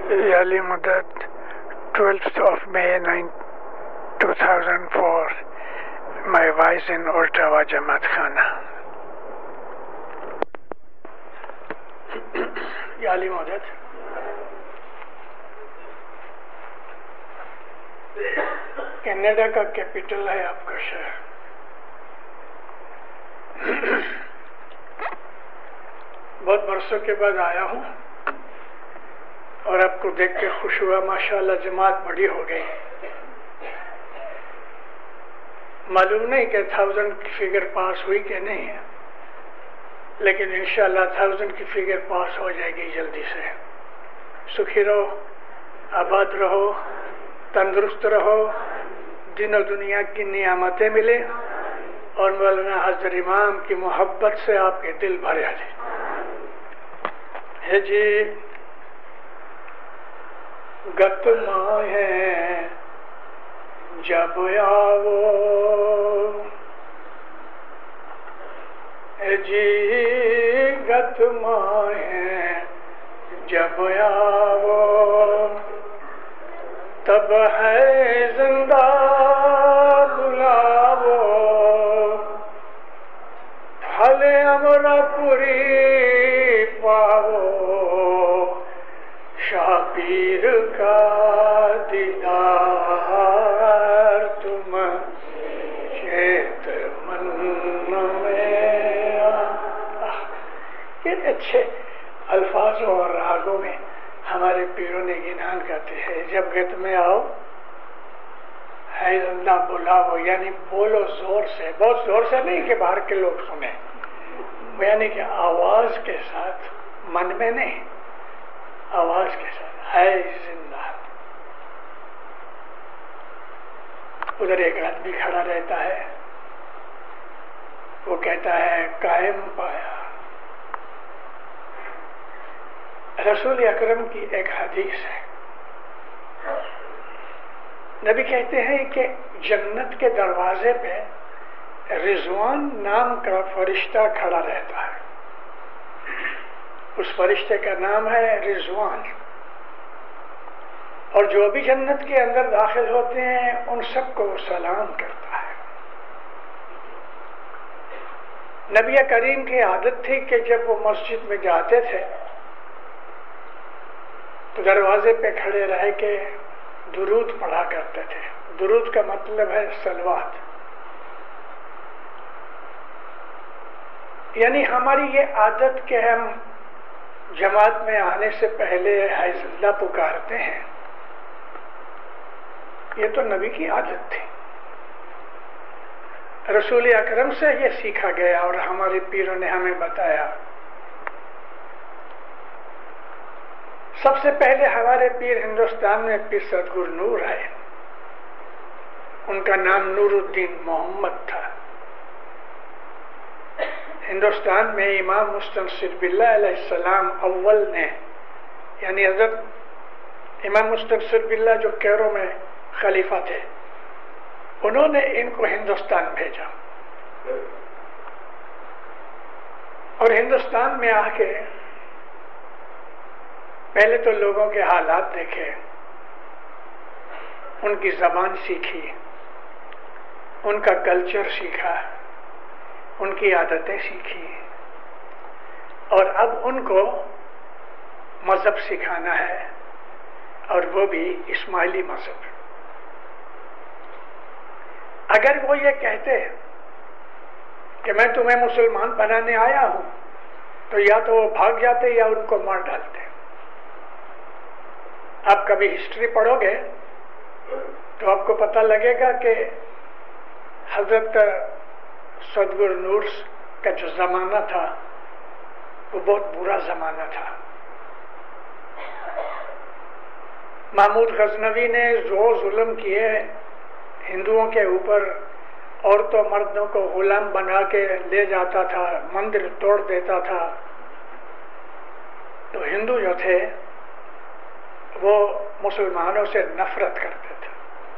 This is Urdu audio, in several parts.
Yali Mudat, 12th of May 2004, my vice in Ottawa Jamaat Khana. Yali Mudat. Canada کا کیپٹل ہے آپ کا شہر. بہت برسوں کے بعد آیا ہوں اور آپ کو دیکھ کے خوش ہوا. ماشاءاللہ جماعت بڑی ہو گئی. معلوم نہیں کہ 1000 کی فگر پاس ہوئی کہ نہیں ہے، لیکن انشاءاللہ 1000 کی فگر پاس ہو جائے گی جلدی سے. سکھی رہو، آباد رہو، تندرست رہو، دین و دنیا کی نعمتیں ملیں اور مولانا حضرت امام کی محبت سے آپ کے دل بھرے آ جائیں. ہے جی گت ماہیں جب آو، ہے جی گت ماہیں جب آو، تب ہے زندہ بلاو، پھل امرا پوری پاو، شاہ پیر کا دیدار تم چیت من میں. یہ اچھے الفاظ اور راگوں میں ہمارے پیروں نے گنان کرتے ہیں. جب گت میں آؤ ہے زندہ بلاو، یعنی بولو زور سے، بہت زور سے نہیں کہ باہر کے لوگ سنیں، یعنی کہ آواز کے ساتھ، من میں نہیں، آواز کے ساتھ ہے زندہ. ادھر ایک آدمی کھڑا رہتا ہے، وہ کہتا ہے قائم پایا. رسول اکرم کی ایک حدیث ہے، نبی کہتے ہیں کہ جنت کے دروازے پہ رضوان نام کا فرشتہ کھڑا رہتا ہے. اس فرشتے کا نام ہے رضوان، اور جو بھی جنت کے اندر داخل ہوتے ہیں ان سب کو وہ سلام کرتا ہے. نبی کریم کی عادت تھی کہ جب وہ مسجد میں جاتے تھے تو دروازے پہ کھڑے رہ کے درود پڑھا کرتے تھے. درود کا مطلب ہے صلوات. یعنی ہماری یہ عادت کہ ہم جماعت میں آنے سے پہلے حیض اللہ پکارتے ہیں، یہ تو نبی کی عادت تھی. رسول اکرم سے یہ سیکھا گیا اور ہمارے پیروں نے ہمیں بتایا. سب سے پہلے ہمارے پیر ہندوستان میں پیر سدگرو نور آئے. ان کا نام نور الدین محمد تھا. ہندوستان میں امام مستنصر باللہ علیہ السلام اول نے، یعنی حضرت امام مستنصر باللہ جو کیرو میں خلیفہ تھے، انہوں نے ان کو ہندوستان بھیجا. اور ہندوستان میں آ کے پہلے تو لوگوں کے حالات دیکھے، ان کی زبان سیکھی، ان کا کلچر سیکھا، ان کی عادتیں سیکھی، اور اب ان کو مذہب سکھانا ہے، اور وہ بھی اسماعیلی مذہب. اگر وہ یہ کہتے کہ میں تمہیں مسلمان بنانے آیا ہوں تو یا تو وہ بھاگ جاتے یا ان کو مار ڈالتے. آپ کبھی ہسٹری پڑھو گے تو آپ کو پتہ لگے گا کہ حضرت سدگرو نور کا جو زمانہ تھا وہ بہت برا زمانہ تھا. محمود غزنوی نے جو ظلم کیے ہندوؤں کے اوپر، عورتوں مردوں کو غلام بنا کے لے جاتا تھا، مندر توڑ دیتا تھا، تو ہندو جو تھے وہ مسلمانوں سے نفرت کرتے تھے.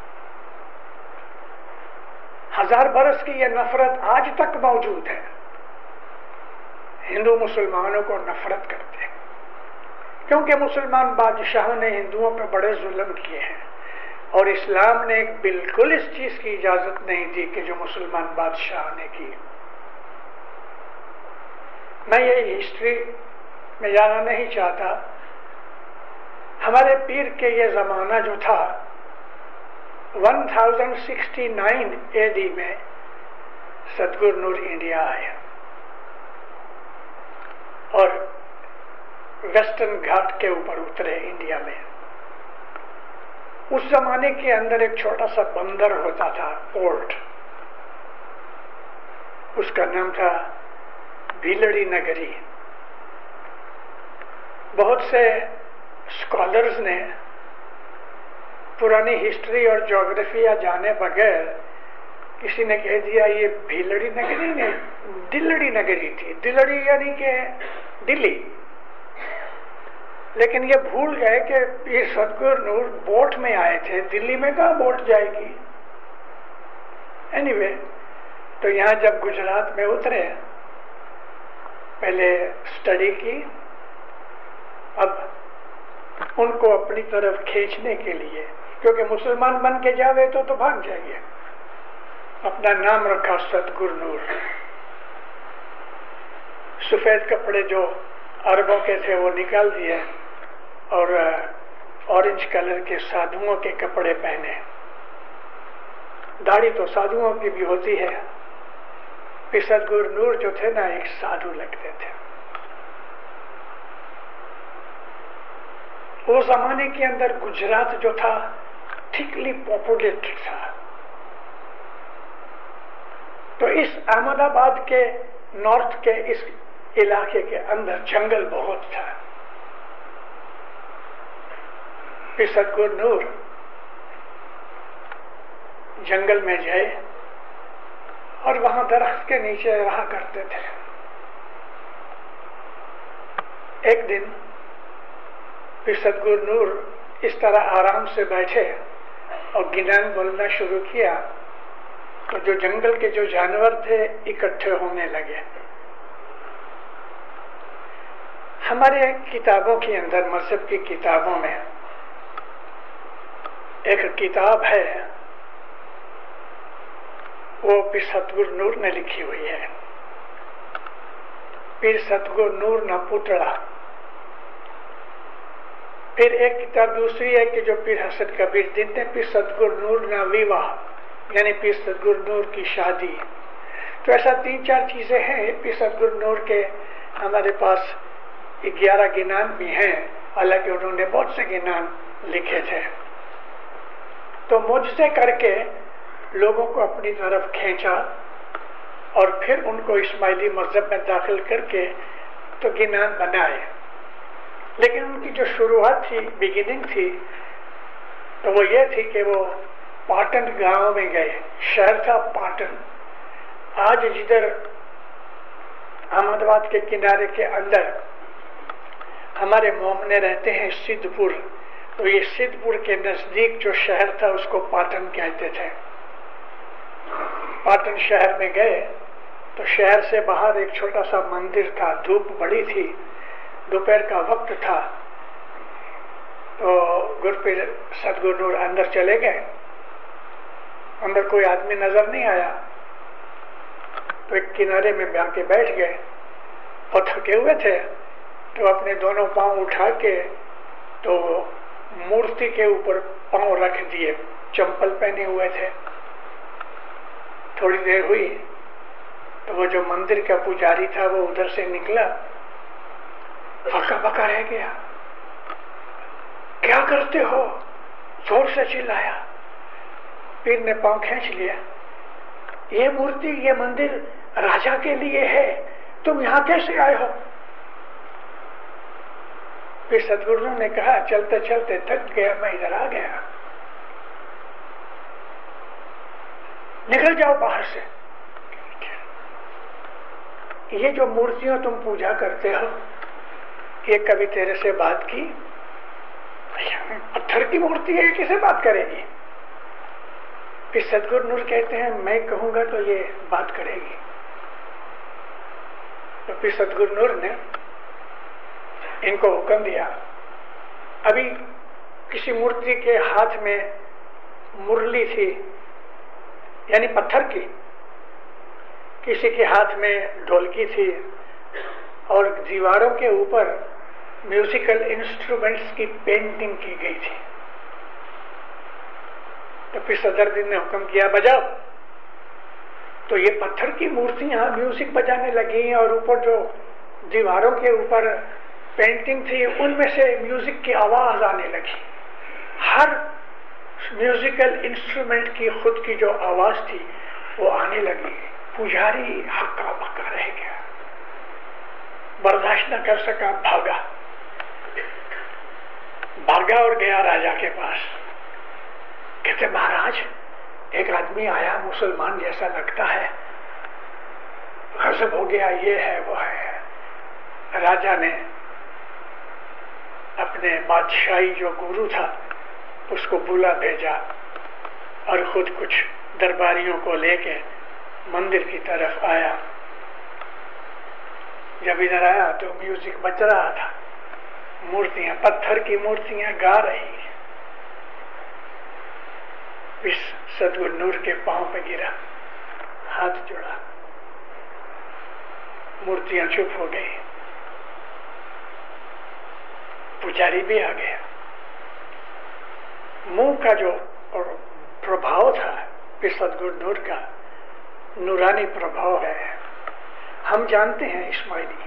1000 برس کی یہ نفرت آج تک موجود ہے. ہندو مسلمانوں کو نفرت کرتے ہیں. کیونکہ مسلمان بادشاہوں نے ہندوؤں پہ بڑے ظلم کیے ہیں، اور اسلام نے بالکل اس چیز کی اجازت نہیں دی کہ جو مسلمان بادشاہوں نے کی۔ میں یہ ہسٹری میں جانا نہیں چاہتا۔ ہمارے پیر کے یہ زمانہ جو تھا 1069 AD میں ستگور نور انڈیا آئے اور ویسٹرن گھاٹ کے اوپر اترے انڈیا میں۔ اس زمانے کے اندر ایک چھوٹا سا بندر ہوتا تھا، پورٹ، اس کا نام تھا بھیلڑی نگری۔ بہت سے اسکالرز نے پرانی ہسٹری اور جغرافیہ جانے بغیر کسی نے کہہ دیا یہ بھیلڑی نگری نہیں، دلڑی نگری تھی۔ دلڑی یعنی کہ دلی، لیکن یہ بھول گئے کہ پیر ستگور نور بوٹ میں آئے تھے، دلی میں کہاں بوٹ جائے گی۔ اینی وے، تو یہاں جب گجرات میں اترے، پہلے اسٹڈی کی، اب ان کو اپنی طرف کھینچنے کے لیے، کیونکہ مسلمان بن کے جاوے تو بھاگ جائیں گے، اپنا نام رکھا ستگور نور۔ سفید کپڑے جو عربوں کے تھے وہ نکال دیے اور اورنج کلر کے سادھوؤں کے کپڑے پہنے۔ داڑھی تو سادھوؤں کی بھی ہوتی ہے، پھر ستگور نور جو تھے نا ایک سادھو لگتے تھے۔ وہ زمانے کے اندر گجرات جو تھا ٹھیکلی پاپولیٹڈ تھا، تو اس احمد آباد کے نارتھ کے اس علاقے کے اندر جنگل بہت تھا۔ پھر ستگور نور جنگل میں گئے اور وہاں درخت کے نیچے رہا کرتے تھے۔ ایک دن پھر ستگور نور اس طرح آرام سے بیٹھے اور گنان بولنا شروع کیا تو جو جنگل کے جو جانور تھے اکٹھے ہونے لگے۔ ہمارے کتابوں کے اندر، مذہب کی کتابوں میں ایک کتاب ہے، وہ پیر ستگور نور نے لکھی ہوئی ہے، پیر ستگور نور نہ پتڑا۔ پھر ایک کتاب دوسری ہے کہ جو پیر حسن کبیر دین نے پیر ستگور نور نہ ویواہ، یعنی پیر ستگور نور کی شادی۔ تو ایسا 3-4 چیزیں ہیں پیر ستگور نور کے، ہمارے پاس 11 گنان بھی ہیں، حالانکہ انہوں نے بہت سے گنان لکھے تھے۔ تو معجزے کر کے لوگوں کو اپنی طرف کھینچا اور پھر ان کو اسماعیلی مذہب میں داخل کر کے تو گنان بنائے۔ لیکن ان کی جو شروعات تھی، بگننگ تھی، تو وہ یہ تھی کہ وہ پاٹن گاؤں میں گئے، شہر تھا پاٹن۔ آج جدھر احمد آباد کے کنارے کے اندر ہمارے مومنے رہتے ہیں سدھ پور، تو یہ سدھ پور کے نزدیک جو شہر تھا اس کو پاٹن کہتے تھے۔ پاٹن شہر میں گئے تو شہر سے باہر ایک چھوٹا سا مندر تھا، دھوپ بڑی تھی، دوپہر کا وقت تھا، تو گرپیر ستگور نور اندر چلے گئے۔ اندر کوئی آدمی نظر نہیں آیا تو ایک کنارے میں جا کے بیٹھ گئے، اور تھکے ہوئے تھے تو اپنے دونوں پاؤں اٹھا کے تو مورتی کے اوپر پاؤں رکھ دیے، چمپل پہنے ہوئے تھے۔ تھوڑی دیر ہوئی تو وہ جو مندر کا پجاری تھا وہ ادھر سے نکلا، ہکا بکا رہ گیا، کیا کرتے ہو؟ زور سے چلایا۔ پیر نے پاؤں کھینچ لیا، یہ مورتی، یہ مندر راجا کے لیے ہے، تم یہاں کیسے آئے ہو؟ پھر ستگور نور نے کہا چلتے چلتے تھک گیا، میں ادھر آ گیا، نکل جاؤ باہر سے۔ یہ جو مورتیوں تم پوجا کرتے ہو، یہ کبھی تیرے سے بات کی؟ پتھر کی مورتی ہے، کسے بات کرے گی؟ پھر ستگور نور کہتے ہیں میں کہوں گا تو یہ بات کرے گی۔ تو پھر ستگور نور نے ان کو حکم دیا ابھی کسی مورتی کے ہاتھ میں مرلی تھی، یعنی پتھر کی، کسی کے ہاتھ میں ڈھولکی تھی، اور دیواروں کے اوپر میوزیکل انسٹرومنٹس کی پینٹنگ کی گئی تھی. تو پھر صدر دین نے حکم کیا بجاؤ. تو یہ پتھر کی مورتیاں میوزک بجانے لگی، اور اوپر جو دیواروں کے اوپر پینٹنگ تھی ان میں سے میوزک کی آواز آنے لگی. ہر میوزیکل انسٹرومنٹ کی خود کی جو آواز تھی وہ آنے لگی. پجاری ہکا بکا رہ گیا، برداشت نہ کر سکا، بھاگا اور گیا راجا کے پاس. کہتے مہاراج ایک آدمی آیا، مسلمان جیسا لگتا ہے، غضب ہو گیا، یہ ہے وہ ہے. راجا نے اپنے بادشاہی جو گورو تھا اس کو بلا بھیجا، اور خود کچھ درباریوں کو لے کے مندر کی طرف آیا. جب ادھر آیا تو میوزک بج رہا تھا، مورتیاں، پتھر کی مورتیاں گا رہی. سدگرو نور کے پاؤں پہ گرا، ہاتھ جوڑا، مورتیاں چپ ہو گئی. پجاری بھی آ گیا. منہ کا جو پربھاؤ تھا پھر سدگرو نور کا نورانی پربھاؤ ہے. ہم جانتے ہیں اسماعیلی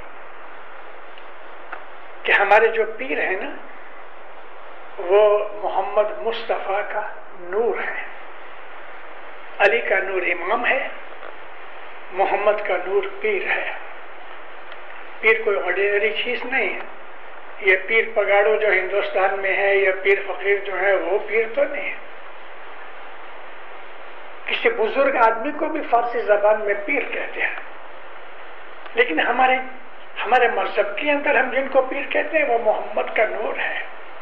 کہ ہمارے جو پیر ہیں نا وہ محمد مصطفیٰ کا نور ہے. علی کا نور امام ہے، محمد کا نور پیر ہے. پیر کوئی آرڈینری چیز نہیں ہے. یہ پیر پگاڑو جو ہندوستان میں ہے، یا پیر فقیر جو ہے، وہ پیر تو نہیں ہے. کسی بزرگ آدمی کو بھی فارسی زبان میں پیر کہتے ہیں، لیکن ہمارے مذہب کے اندر ہم جن کو پیر کہتے ہیں وہ محمد کا نور ہے.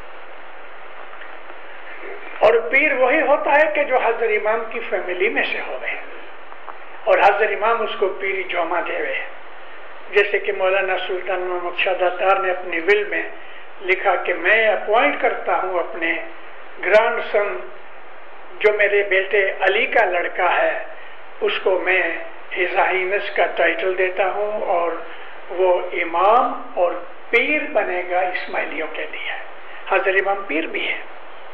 اور پیر وہی ہوتا ہے کہ جو حضرت امام کی فیملی میں سے ہوئے، اور حضرت امام اس کو پیری جوما دے ہوئے. جیسے کہ مولانا سلطان محمد شاہ داتار نے اپنی ول میں لکھا کہ میں اپوائنٹ کرتا ہوں اپنے گرانڈ سن جو میرے بیٹے علی کا لڑکا ہے، اس کو میں ہز ہائنس کا ٹائٹل دیتا ہوں، اور وہ امام اور پیر بنے گا اسماعیلیوں کے لیے. حضرت امام پیر بھی ہے.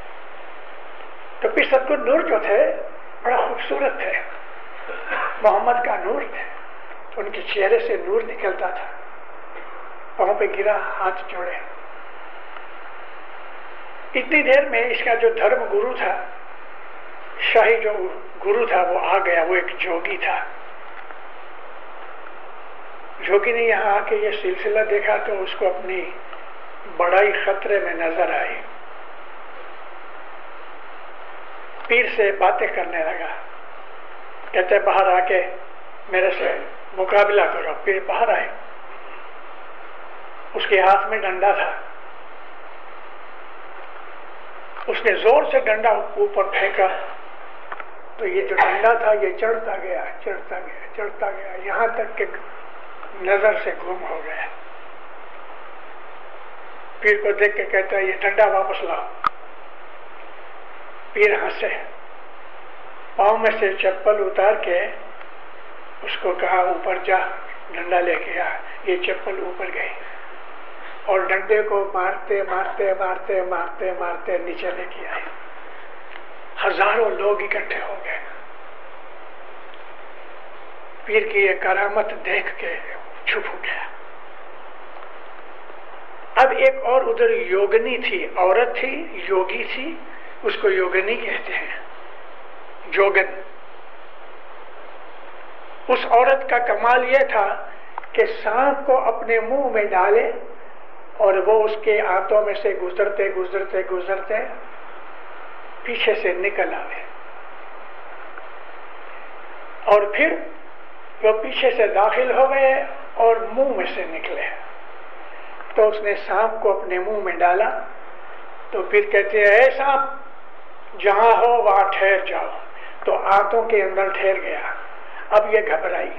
تو پھر سدگرو نور جو تھے بڑا خوبصورت تھے، محمد کا نور تھے. ان کے چہرے سے نور نکلتا تھا. پاؤں پہ گرا، ہاتھ جوڑے. اتنی دیر میں اس کا جو دھرم گرو تھا، شاہی جو گرو تھا، وہ آ گیا. وہ ایک جوگی تھا. جوگی نے یہاں آ کے یہ سلسلہ دیکھا تو اس کو اپنی بڑائی خطرے میں نظر آئی. پیر سے باتیں کرنے لگا. کہتے باہر آ کے میرے سے مقابلہ کرو. پیر باہر آئے. اس کے ہاتھ میں ڈنڈا تھا. اس نے زور سے ڈنڈا اوپر پھینکا تو یہ جو ڈنڈا تھا یہ چڑھتا گیا، چڑھتا گیا، چڑھتا گیا، یہاں تک کہ نظر سے گم ہو گیا. پیر کو دیکھ کے کہتا ہے یہ ڈنڈا واپس لاؤ. پیر ہنسے، پاؤں میں سے چپل اتار کے اس کو کہا اوپر جا، ڈنڈا لے کے آ. یہ چپل اوپر گئی اور ڈنڈے کو مارتے مارتے مارتے مارتے مارتے نیچے لے کے آئے. ہزاروں لوگ اکٹھے ہو گئے. پیر کی یہ کرامت دیکھ کے چھپ ہو گیا. اب ایک اور ادھر یوگنی تھی، عورت تھی، یوگی تھی، اس کو یوگنی کہتے ہیں، جوگن. اس عورت کا کمال یہ تھا کہ سانپ کو اپنے منہ میں ڈالے اور وہ اس کے آنتوں میں سے گزرتے گزرتے گزرتے پیچھے سے نکل آئے، اور پھر وہ پیچھے سے داخل ہو گئے اور منہ میں سے نکلے. تو اس نے سانپ کو اپنے منہ میں ڈالا تو پھر کہتے ہیں اے سانپ جہاں ہو وہاں ٹھہر جاؤ. تو آنتوں کے اندر ٹھہر گیا. اب یہ گھبرائی،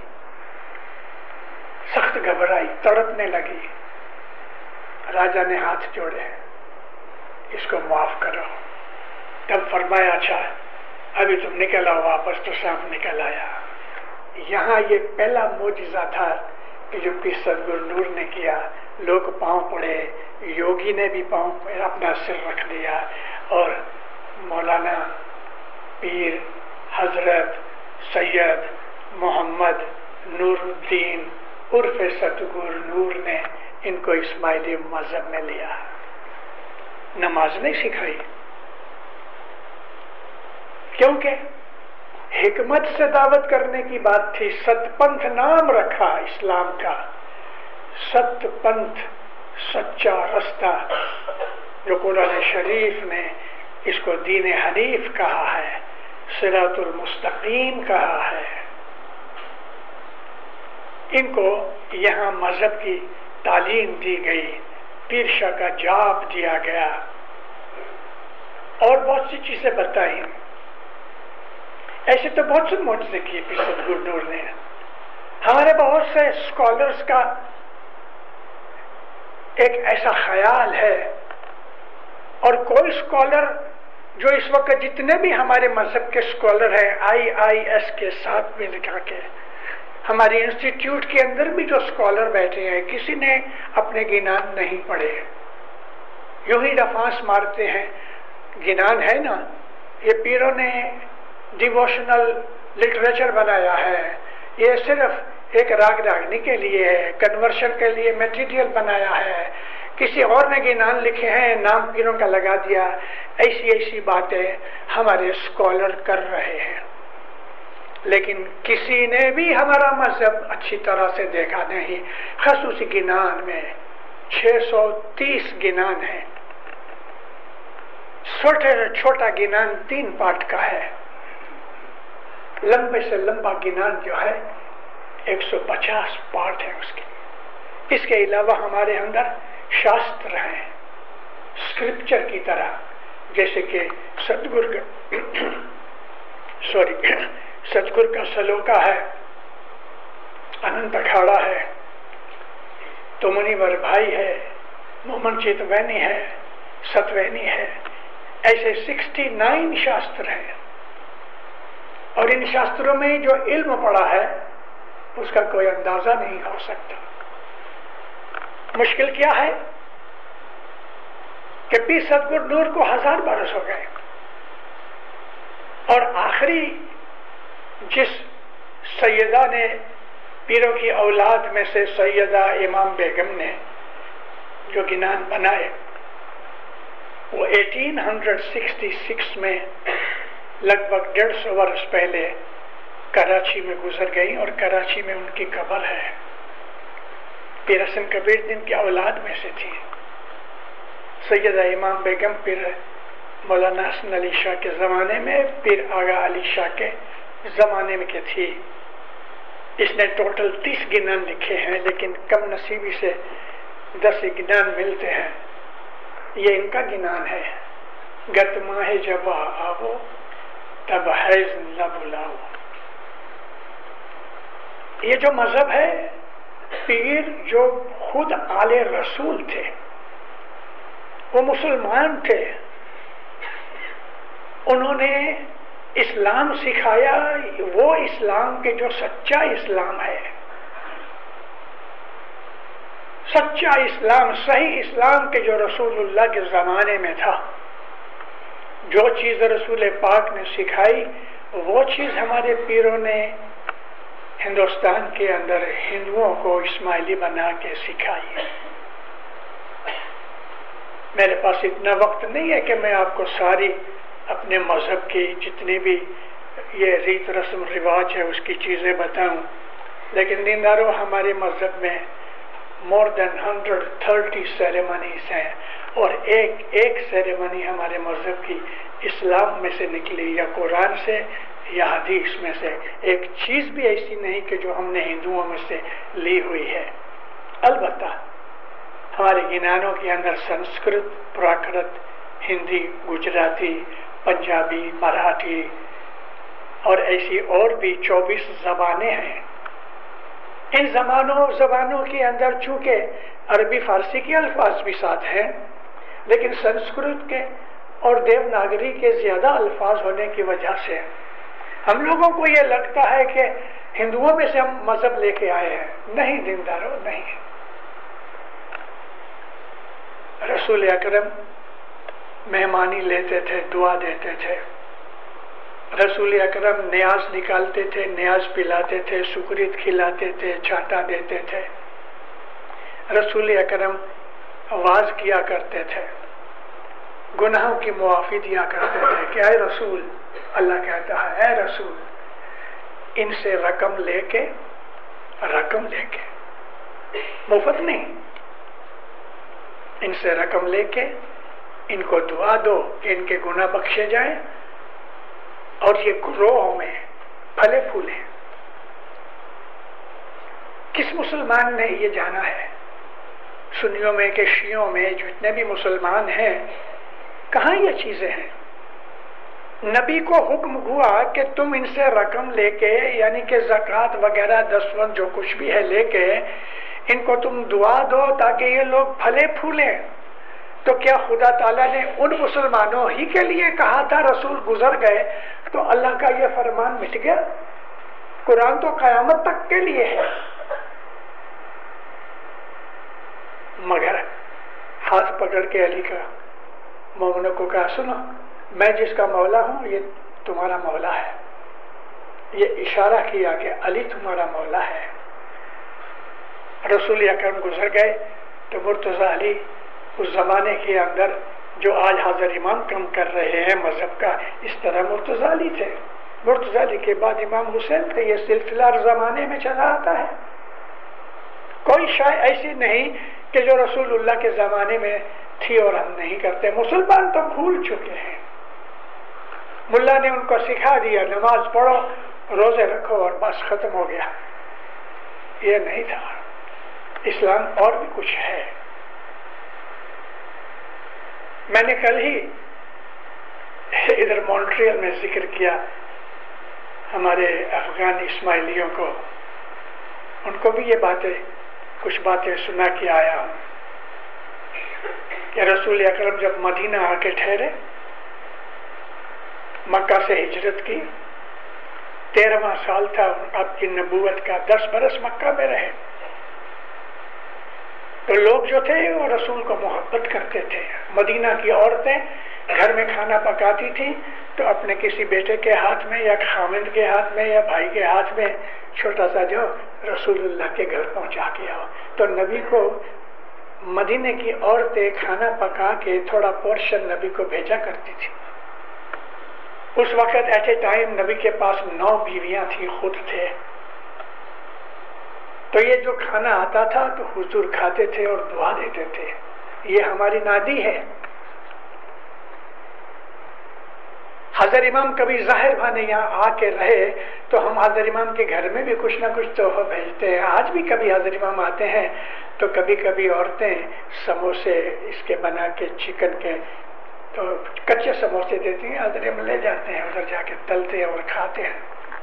سخت گھبرائی، تڑپنے لگی. راجا نے ہاتھ جوڑے، اس کو معاف کرو. تب فرمایا اچھا ابھی تم نکل آؤ واپس، تو سانپ نکل آیا. یہاں یہ پہلا معجزہ تھا کہ جو پیر صدگرو نور نے کیا. لوگ پاؤں پڑے، یوگی نے بھی پاؤں پر اپنا سر رکھ دیا، اور مولانا پیر حضرت سید محمد نور الدین عرف صدگرو نور نے ان کو اسماعیلی مذہب میں لیا. نماز نہیں سکھائی، کیونکہ حکمت سے دعوت کرنے کی بات تھی. ست پنتھ نام رکھا اسلام کا. ست پنتھ سچا رستہ، جو قرآن شریف نے اس کو دین حنیف کہا ہے، صراط المستقیم کہا ہے. ان کو یہاں مذہب کی تعلیم دی گئی، پیر شاہ کا جاپ دیا گیا، اور بہت سی چیزیں بتائیں. ایسے تو بہت سے معجزے کیے پیر صدگرو نور نے. ہمارے بہت سے اسکالرس کا ایک ایسا خیال ہے، اور کوئی اسکالر جو اس وقت جتنے بھی ہمارے مذہب کے اسکالر ہیں IIS کے ساتھ میں لکھا کے، ہماری انسٹیٹیوٹ کے اندر بھی جو اسکالر بیٹھے ہیں، کسی نے اپنے گنان نہیں پڑھے، یوں ہی رفانس مارتے ہیں. گنان ہے نا، یہ پیروں نے ڈیووشنل لٹریچر بنایا ہے، یہ صرف ایک راگ راگنی کے لیے ہے، کنورشن کے لیے میٹیریل بنایا ہے. کسی اور نے گنان لکھے ہیں، نام پیروں کا لگا دیا. ایسی باتیں ہمارے اسکالر کر رہے ہیں، لیکن کسی نے بھی ہمارا مذہب اچھی طرح سے دیکھا نہیں. خصوصی گنان میں 630 گنان ہیں. چھوٹا گنان 3 پارٹ کا ہے، لمبے سے لمبا گنان جو ہے 150 پارٹ ہے اس کے. اس کے علاوہ ہمارے اندر شاستر ہیں اسکرپچر کی طرح، جیسے کہ صدگرو کا سلوکا ہے، اننت اکھاڑا ہے، تو منیور بھائی ہے، مومن چیتوینی ہے، ستوینی ہے. ایسے 69 شاستر ہیں، اور ان شاستروں میں جو علم پڑا ہے اس کا کوئی اندازہ نہیں ہو سکتا. مشکل کیا ہے کہ پیر صدگرو نور کو 1000 برس ہو گئے، اور آخری جس سیدہ نے پیروں کی اولاد میں سے سیدہ امام بیگم نے جو گنان بنائے، وہ 1866 میں لگ بھگ 150 برس پہلے کراچی میں گزر گئی، اور کراچی میں ان کی قبر ہے. پیر حسن کبیر دین کی اولاد میں سے تھی. سیدہ امام بیگم پیر مولانا حسن علی شاہ کے زمانے میں، پیر آغا علی شاہ کے زمانے میں کے تھی. اس نے ٹوٹل 30 گنان لکھے ہیں، لیکن کم نصیبی سے 10 گنان ملتے ہیں. یہ ان کا گنان ہے. گت ماہ جب آو تب حیض نہ بلاؤ. یہ جو مذہب ہے، پیر جو خود آل رسول تھے، وہ مسلمان تھے، انہوں نے اسلام سکھایا، وہ اسلام کے جو سچا اسلام ہے، سچا اسلام، صحیح اسلام کے جو رسول اللہ کے زمانے میں تھا. جو چیز رسول پاک نے سکھائی وہ چیز ہمارے پیروں نے ہندوستان کے اندر ہندوؤں کو اسماعیلی بنا کے سکھائی. میرے پاس اتنا وقت نہیں ہے کہ میں آپ کو ساری اپنے مذہب کی جتنی بھی یہ ریت رسم رواج ہے اس کی چیزیں بتاؤں، لیکن دینداروں، ہمارے مذہب میں more than 130 سیریمنیز ہیں، اور ایک سیریمنی ہمارے مذہب کی اسلام میں سے نکلی، یا قرآن سے یا حدیث میں سے. ایک چیز بھی ایسی نہیں کہ جو ہم نے ہندوؤں میں سے لی ہوئی ہے. البتہ ہمارے گنانوں کے اندر سنسکرت، پراکرت، ہندی، گجراتی، پنجابی، مراٹھی اور ایسی اور بھی 24 زبانیں ہیں. ان زبانوں کے اندر چونکہ عربی فارسی کے الفاظ بھی ساتھ ہیں، لیکن سنسکرت کے اور دیوناگری کے زیادہ الفاظ ہونے کی وجہ سے ہم لوگوں کو یہ لگتا ہے کہ ہندوؤں میں سے ہم مذہب لے کے آئے ہیں. نہیں دیندارو، نہیں. رسول اکرم مہمانی لیتے تھے، دعا دیتے تھے. رسول اکرم نیاز نکالتے تھے، نیاز پلاتے تھے، سکریت کھلاتے تھے، چھاتا دیتے تھے. رسول اکرم آواز کیا کرتے تھے، گناہوں کی معافی دیا کرتے تھے کہ اے رسول، اللہ کہتا ہے اے رسول ان سے رقم لے کے مفت نہیں، ان سے رقم لے کے ان کو دعا دو کہ ان کے گناہ بخشے جائیں اور یہ گروہ میں پھلے پھولے. کس مسلمان نے یہ جانا ہے؟ سنیوں میں کہ شیعوں میں جتنے بھی مسلمان ہیں، کہاں یہ چیزیں ہیں؟ نبی کو حکم ہوا کہ تم ان سے رقم لے کے، یعنی کہ زکوٰۃ وغیرہ دسوند جو کچھ بھی ہے لے کے ان کو تم دعا دو تاکہ یہ لوگ پھلے پھولیں. تو کیا خدا تعالیٰ نے ان مسلمانوں ہی کے لیے کہا تھا رسول گزر گئے تو اللہ کا یہ فرمان مٹ گیا؟ قرآن تو قیامت تک کے لیے ہے. مگر ہاتھ پکڑ کے علی کا مومنوں کو کہا سنو، میں جس کا مولا ہوں یہ تمہارا مولا ہے. یہ اشارہ کیا کہ علی تمہارا مولا ہے. رسول اکرم گزر گئے تو مرتضی علی اس زمانے کے اندر جو آج حاضر امام کم کر رہے ہیں مذہب کا، اس طرح مرتضی علی تھے. مرتضی علی کے بعد امام حسین تھے. یہ سلسلہ زمانے میں چلا آتا ہے. کوئی شے ایسی نہیں کہ جو رسول اللہ کے زمانے میں تھی اور ہم نہیں کرتے. مسلمان تو بھول چکے ہیں. ملا نے ان کو سکھا دیا نماز پڑھو، روزے رکھو اور بس ختم ہو گیا. یہ نہیں تھا. اسلام اور بھی کچھ ہے. میں نے کل ہی ادھر مونٹریل میں ذکر کیا ہمارے افغان اسماعیلیوں کو، ان کو بھی یہ کچھ باتیں سنا کے آیا ہوں کہ رسول اکرم جب مدینہ آ کے ٹھہرے، مکہ سے ہجرت کی، 13واں سال تھا آپ کی نبوت کا، 10 برس مکہ میں رہے. تو لوگ جو تھے وہ رسول کو محبت کرتے تھے. مدینہ کی عورتیں گھر میں کھانا پکاتی تھیں تو اپنے کسی بیٹے کے ہاتھ میں یا خامند کے ہاتھ میں یا بھائی کے ہاتھ میں چھوٹا سا جو رسول اللہ کے گھر پہنچا کے آؤ. تو نبی کو مدینے کی عورتیں کھانا پکا کے تھوڑا پورشن نبی کو بھیجا کرتی تھی. اس وقت ایٹ اے ٹائم نبی کے پاس 9 بیویاں تھیں، خود تھے. تو یہ جو کھانا آتا تھا تو حضور کھاتے تھے اور دعا دیتے تھے. یہ ہماری نادی ہے. حضرت امام کبھی ظاہر بھانے یہاں آ کے رہے تو ہم حضرت امام کے گھر میں بھی کچھ نہ کچھ تحفہ بھیجتے ہیں. آج بھی کبھی حضرت امام آتے ہیں تو کبھی کبھی عورتیں سموسے اس کے بنا کے چکن کے تو کچے سموسے دیتی ہیں، حضرت امام لے جاتے ہیں، ادھر جا کے تلتے ہیں اور کھاتے ہیں.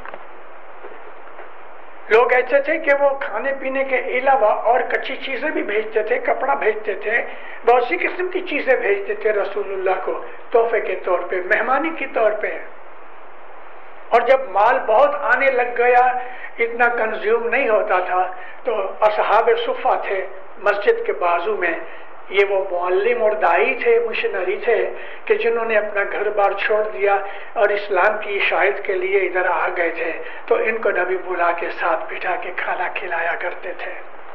لوگ ایسے تھے کہ وہ کھانے پینے کے علاوہ اور کچی چیزیں بھی بھیجتے تھے، کپڑا بھیجتے تھے، بہت سی قسم کی چیزیں بھیجتے تھے رسول اللہ کو تحفے کے طور پہ، مہمانی کے طور پہ. اور جب مال بہت آنے لگ گیا، اتنا کنزیوم نہیں ہوتا تھا، تو اصحاب صفہ تھے مسجد کے بازو میں. یہ وہ معلم اور دائی تھے، مشنری تھے کہ جنہوں نے اپنا گھر بار چھوڑ دیا اور اسلام کی اشاعت کے لیے ادھر آ گئے تھے. تو ان کو نبی بلا کے ساتھ بٹھا کے کھانا کھلایا کرتے تھے.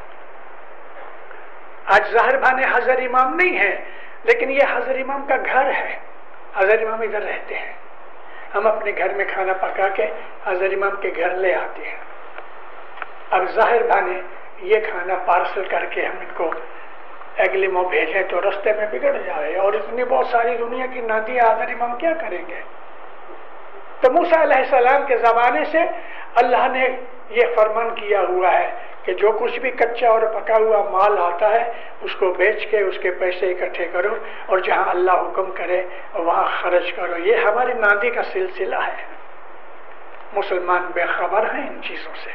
آج ظاہر بھانے حضرت امام نہیں ہے، لیکن یہ حضرت امام کا گھر ہے. حضرت امام ادھر رہتے ہیں. ہم اپنے گھر میں کھانا پکا کے حضرت امام کے گھر لے آتے ہیں. اب ظاہر بھانے یہ کھانا پارسل کر کے ہم ان کو اگلے مو بھیجیں تو رستے میں بگڑ جائے، اور اتنی بہت ساری دنیا کی نادی حضرت امام کیا کریں گے؟ تو موسیٰ علیہ السلام کے زمانے سے اللہ نے یہ فرمان کیا ہوا ہے کہ جو کچھ بھی کچا اور پکا ہوا مال آتا ہے اس کو بیچ کے اس کے پیسے اکٹھے کرو اور جہاں اللہ حکم کرے وہاں خرچ کرو. یہ ہماری نادی کا سلسلہ ہے. مسلمان بے خبر ہیں ان چیزوں سے.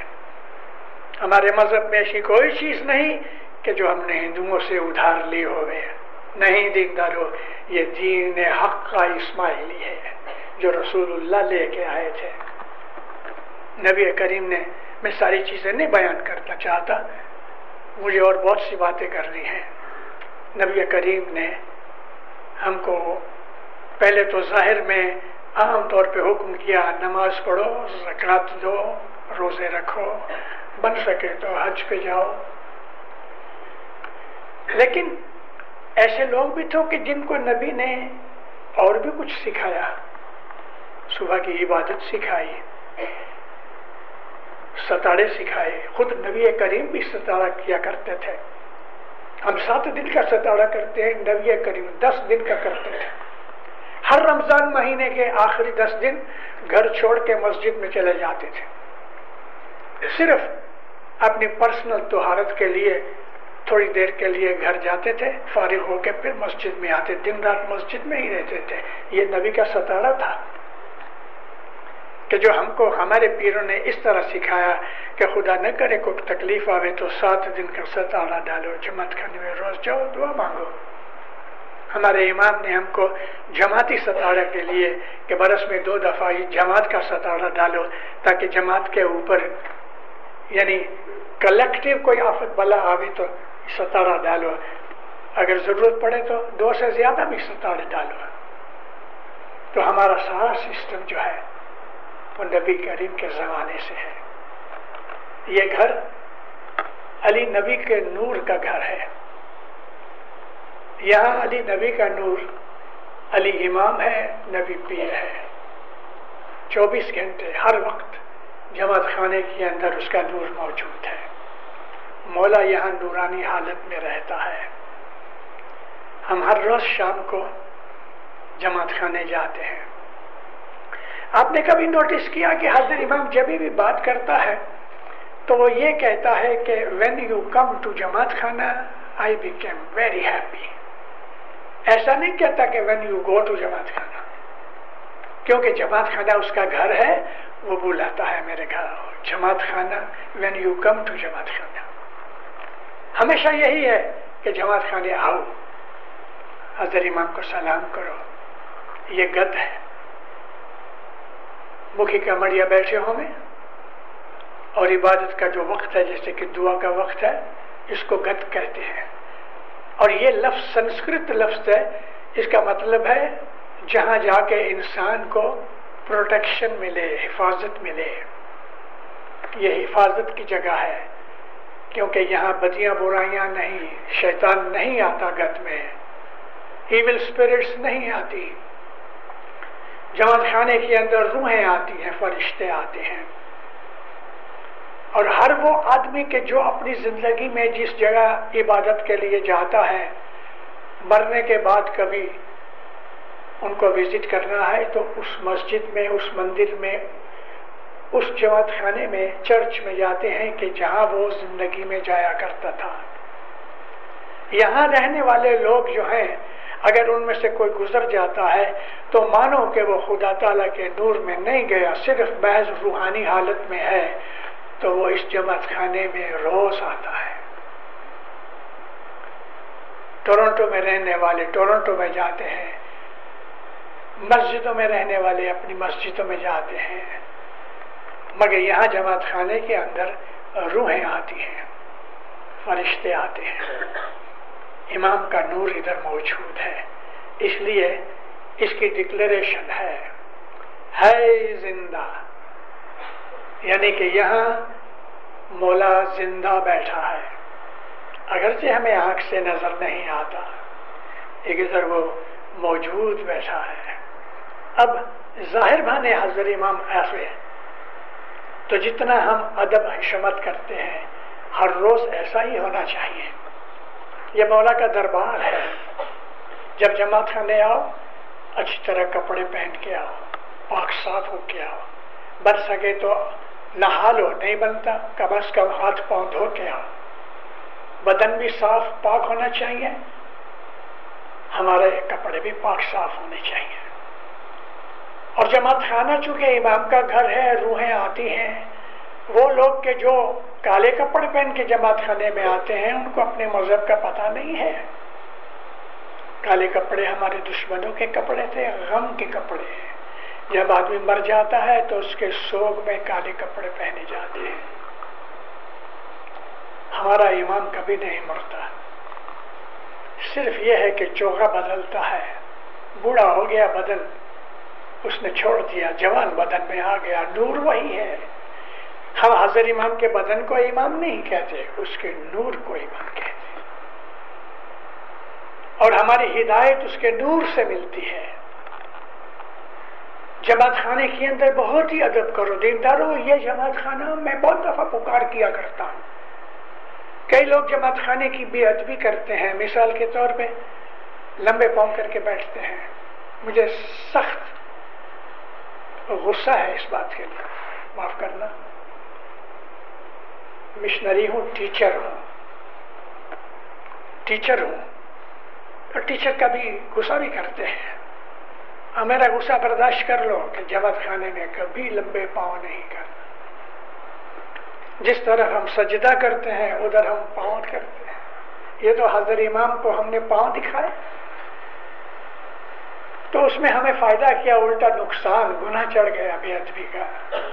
ہمارے مذہب میں ایسی کوئی چیز نہیں کہ جو ہم نے ہندوؤں سے ادھار لی ہوئے. نہیں دیندارو، یہ دین حق کا اسماعیلی ہے جو رسول اللہ لے کے آئے تھے۔ نبی کریم نے، میں ساری چیزیں نہیں بیان کرنا چاہتا، مجھے اور بہت سی باتیں کرنی ہیں۔ نبی کریم نے ہم کو پہلے تو ظاہر میں عام طور پہ حکم کیا نماز پڑھو، زکوٰۃ دو، روزے رکھو، بن سکے تو حج پہ جاؤ۔ لیکن ایسے لوگ بھی تھے کہ جن کو نبی نے اور بھی کچھ سکھایا، صبح کی عبادت سکھائی، ستاڑے سکھائے۔ خود نبی کریم بھی ستاڑا کیا کرتے تھے۔ ہم 7 دن کا ستاڑا کرتے ہیں، نبی کریم 10 دن کا کرتے تھے۔ ہر رمضان مہینے کے آخری 10 دن گھر چھوڑ کے مسجد میں چلے جاتے تھے، صرف اپنی پرسنل طہارت کے لیے تھوڑی دیر کے لیے گھر جاتے تھے، فارغ ہو کے پھر مسجد میں آتے، دن رات مسجد میں ہی رہتے تھے۔ یہ نبی کا ستاڑا تھا کہ جو ہم کو ہمارے پیروں نے اس طرح سکھایا کہ خدا نہ کرے کوئی تکلیف آوے تو 7 دن کا ستاڑا ڈالو، جماعت کرنے میں روز جاؤ، دعا مانگو۔ ہمارے امام نے ہم کو جماعتی ستاڑا کے لیے کہ برس میں 2 دفعہ یہ جماعت کا ستاڑا ڈالو، تاکہ جماعت کے اوپر یعنی کلیکٹیو کوئی آفت بلا آوے تو ستاڑا ڈالو، اگر ضرورت پڑے تو 2 سے زیادہ بھی ستاڑے ڈالو۔ تو ہمارا سارا سسٹم جو ہے وہ نبی کریم کے زمانے سے ہے۔ یہ گھر علی نبی کے نور کا گھر ہے۔ یہاں علی نبی کا نور، علی امام ہے، نبی پیر ہے۔ 24 گھنٹے ہر وقت جماعت خانے کے اندر اس کا نور موجود ہے۔ مولا یہاں نورانی حالت میں رہتا ہے۔ ہم ہر روز شام کو جماعت خانے جاتے ہیں۔ آپ نے کبھی نوٹس کیا کہ حضرت امام جب بھی بات کرتا ہے تو وہ یہ کہتا ہے کہ when you come to جماعت خانہ I became very happy۔ ایسا نہیں کہتا کہ when you go to جماعت خانہ، کیونکہ جماعت خانہ اس کا گھر ہے، وہ بلاتا ہے میرے گھر آؤ جماعت خانہ، when you come to جماعت خانہ۔ ہمیشہ یہی ہے کہ جماعت خانے آؤ، حضرت امام کو سلام کرو۔ یہ گد ہے، مکھی کا مڑیا بیٹھے ہوں میں، اور عبادت کا جو وقت ہے جیسے کہ دعا کا وقت ہے، اس کو گد کہتے ہیں۔ اور یہ لفظ سنسکرت لفظ ہے، اس کا مطلب ہے جہاں جا کے انسان کو پروٹیکشن ملے، حفاظت ملے۔ یہ حفاظت کی جگہ ہے، کیونکہ یہاں بدیاں برائیاں نہیں، شیطان نہیں آتا گد میں، ایول اسپرٹس نہیں آتی۔ جماعت خانے کے اندر روحیں آتی ہیں، فرشتے آتے ہیں۔ اور ہر وہ آدمی کے جو اپنی زندگی میں جس جگہ عبادت کے لیے جاتا ہے، مرنے کے بعد کبھی ان کو وزٹ کرنا ہے تو اس مسجد میں، اس مندر میں، اس جماعت خانے میں، چرچ میں جاتے ہیں کہ جہاں وہ زندگی میں جایا کرتا تھا۔ یہاں رہنے والے لوگ جو ہیں، اگر ان میں سے کوئی گزر جاتا ہے تو مانو کہ وہ خدا تعالیٰ کے نور میں نہیں گیا، صرف محض روحانی حالت میں ہے، تو وہ اس جماعت خانے میں روز آتا ہے۔ ٹورنٹو میں رہنے والے ٹورنٹو میں جاتے ہیں، مسجدوں میں رہنے والے اپنی مسجدوں میں جاتے ہیں، مگر یہاں جماعت خانے کے اندر روحیں آتی ہیں، فرشتے آتے ہیں، امام کا نور ادھر موجود ہے۔ اس لیے اس کی ڈکلیریشن ہے زندہ، یعنی کہ یہاں مولا زندہ بیٹھا ہے، اگرچہ ہمیں آنکھ سے نظر نہیں آتا، ایک ادھر وہ موجود بیٹھا ہے۔ اب ظاہر بھانے حضرت امام ایسے، تو جتنا ہم ادب حشمت کرتے ہیں ہر روز ایسا ہی ہونا چاہیے۔ یہ مولا کا دربار ہے۔ جب جماعت خانے آؤ، اچھی طرح کپڑے پہن کے آؤ، پاک صاف ہو کے آؤ، بن سکے تو نہا لو، نہیں بنتا کم از کم ہاتھ پاؤں دھو کے آؤ، بدن بھی صاف پاک ہونا چاہیے، ہمارے کپڑے بھی پاک صاف ہونے چاہیے۔ اور جماعت خانہ چونکہ امام کا گھر ہے، روحیں آتی ہیں۔ وہ لوگ کہ جو کالے کپڑے پہن کے جماعت خانے میں آتے ہیں، ان کو اپنے مذہب کا پتہ نہیں ہے، کالے کپڑے ہمارے دشمنوں کے کپڑے تھے، غم کے کپڑے ہیں۔ جب آدمی مر جاتا ہے تو اس کے سوگ میں کالے کپڑے پہنے جاتے ہیں۔ ہمارا امام کبھی نہیں مرتا، صرف یہ ہے کہ چوغا بدلتا ہے، بوڑھا ہو گیا بدن اس نے چھوڑ دیا، جوان بدن میں آ گیا، نور وہی ہے۔ ہم حضرت امام کے بدن کو امام نہیں کہتے، اس کے نور کو امام کہتے، اور ہماری ہدایت اس کے نور سے ملتی ہے۔ جماعت خانے کے اندر بہت ہی ادب کرو دیندارو، یہ جماعت خانہ میں بہت دفعہ پکار کیا کرتا ہوں۔ کئی لوگ جماعت خانے کی بے ادبی کرتے ہیں، مثال کے طور پہ لمبے پاؤں کر کے بیٹھتے ہیں۔ مجھے سخت غصہ ہے اس بات کے لیے، معاف کرنا۔ مشنری ہوں، ٹیچر ہوں، اور ٹیچر کا بھی غصہ بھی کرتے ہیں۔ میرا غصہ برداشت کر لو کہ جماعت خانے میں کبھی لمبے پاؤں نہیں کرنا۔ جس طرح ہم سجدہ کرتے ہیں ادھر ہم پاؤں کرتے ہیں۔ یہ تو حضرت امام کو ہم نے پاؤں دکھائے، تو اس میں ہمیں فائدہ کیا، الٹا نقصان، گناہ چڑھ گیا بے ادبی کا۔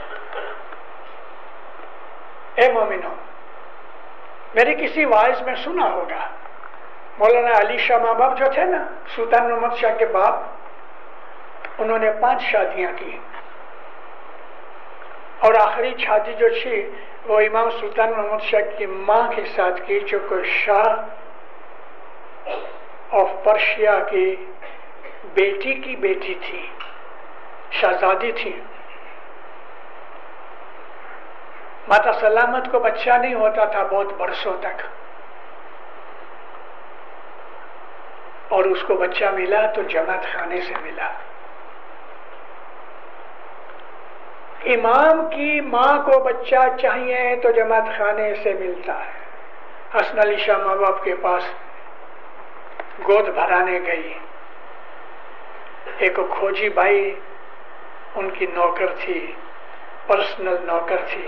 اے مومنو، میری کسی واعظ میں سنا ہوگا، مولانا علی شاہ ماں باپ جو تھے نا، سلطان محمد شاہ کے باپ، انہوں نے 5 شادیاں کی، اور آخری شادی جو تھی وہ امام سلطان محمد شاہ کی ماں کے ساتھ کی، جو کہ شاہ آف پرشیا کی بیٹی کی بیٹی تھی، شہزادی تھی۔ ماتا سلامت کو بچہ نہیں ہوتا تھا بہت برسوں تک، اور اس کو بچہ ملا تو جماعت خانے سے ملا۔ امام کی ماں کو بچہ چاہیے تو جماعت خانے سے ملتا ہے۔ حسن علی شاہ ماں باپ کے پاس گود بھرانے گئی، ایک کھوجی بائی ان کی نوکر تھی، پرسنل نوکر تھی،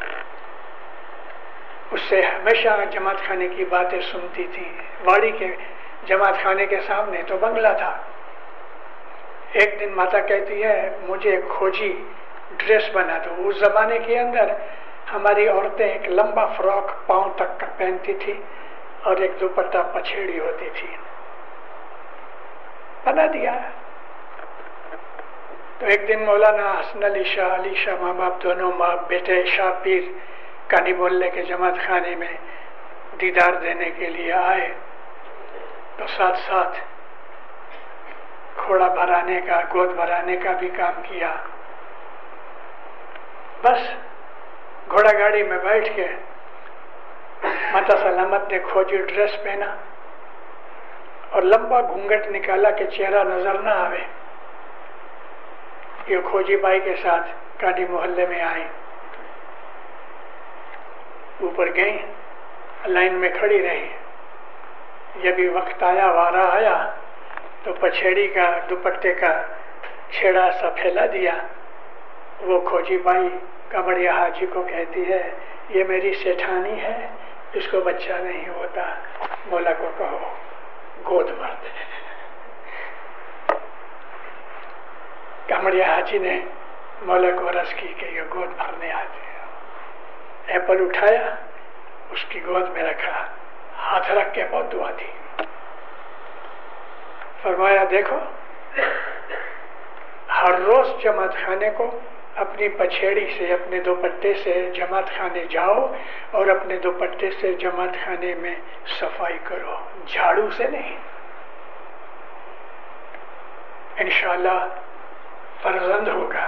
اس سے ہمیشہ جماعت خانے کی باتیں سنتی تھی۔ واڑی کے جماعت خانے کے سامنے تو بنگلہ تھا۔ ایک دن ماتا کہتی ہے مجھے کھوجی ڈریس بنا دو۔ اس زمانے کے اندر ہماری عورتیں ایک لمبا فراک پاؤں تک کا پہنتی تھی اور ایک دوپٹہ پچھیڑی ہوتی تھی، بنا دیا۔ تو ایک دن مولانا حسن علی شاہ ماں باپ دونوں ماں بیٹے شاہ پیر کانی بولنے کے جماعت خانے میں دیدار دینے کے لیے آئے، تو ساتھ ساتھ گھوڑا بھرانے کا، گود بھرانے کا بھی کام کیا۔ بس گھوڑا گاڑی میں بیٹھ کے ماتا سلامت نے کھوجی ڈریس پہنا اور لمبا گھونگھٹ نکالا کہ چہرہ نظر نہ آوے۔ یہ کھوجی بائی کے ساتھ کانی محلے میں آئی، اوپر گئی، لائن میں کھڑی رہی۔ جب بھی وقت آیا، وارہ آیا، تو پچھیڑی کا دوپٹے کا چھیڑا سا پھیلا دیا۔ وہ کھوجی بائی کمڑیا حاجی کو کہتی ہے یہ میری سیٹھانی ہے، اس کو بچہ نہیں ہوتا، مولا کو کہو گود بھر دے۔ کمڑیا حاجی نے مولا کو عرض کی کہ یہ گود بھرنے آتے ہیں۔ ایپل اٹھایا، اس کی گود میں رکھا، ہاتھ رکھ کے بہت دعا دی۔ فرمایا دیکھو، ہر روز جماعت خانے کو اپنی پچھیڑی سے، اپنے دوپٹے سے جماعت خانے جاؤ اور اپنے دوپٹے سے جماعت خانے میں صفائی کرو، جھاڑو سے نہیں۔ انشاءاللہ فرزند ہوگا۔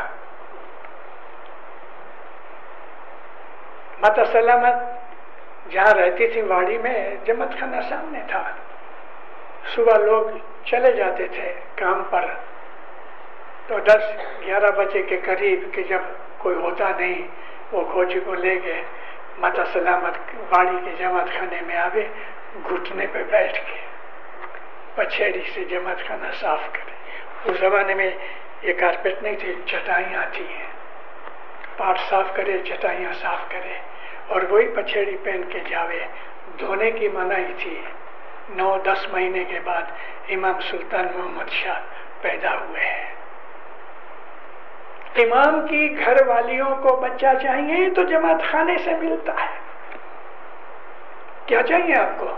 ماتا سلامت جہاں رہتی تھی واڑی میں جماعت خانہ سامنے تھا۔ صبح لوگ چلے جاتے تھے کام پر، تو 10-11 بجے کے قریب کہ جب کوئی ہوتا نہیں، وہ کھوجی کو لے گئے، ماتا سلامت واڑی کے جماعت خانے میں آوے، گھٹنے پہ بیٹھ کے پچھیڑی سے جماعت خانہ صاف کرے۔ اس زمانے میں یہ کارپیٹ نہیں تھی، چٹائیاں آتی ہیں، پاٹ صاف کرے، چٹائیاں صاف کرے، اور وہی پچھیڑی پہن کے جاوے۔ دھونے کی منائی تھی، 9-10 مہینے کے بعد امام سلطان محمد شاہ پیدا ہوئے ہیں۔ امام کی گھر والیوں کو بچہ چاہیے تو جماعت خانے سے ملتا ہے۔ کیا چاہیے آپ کو؟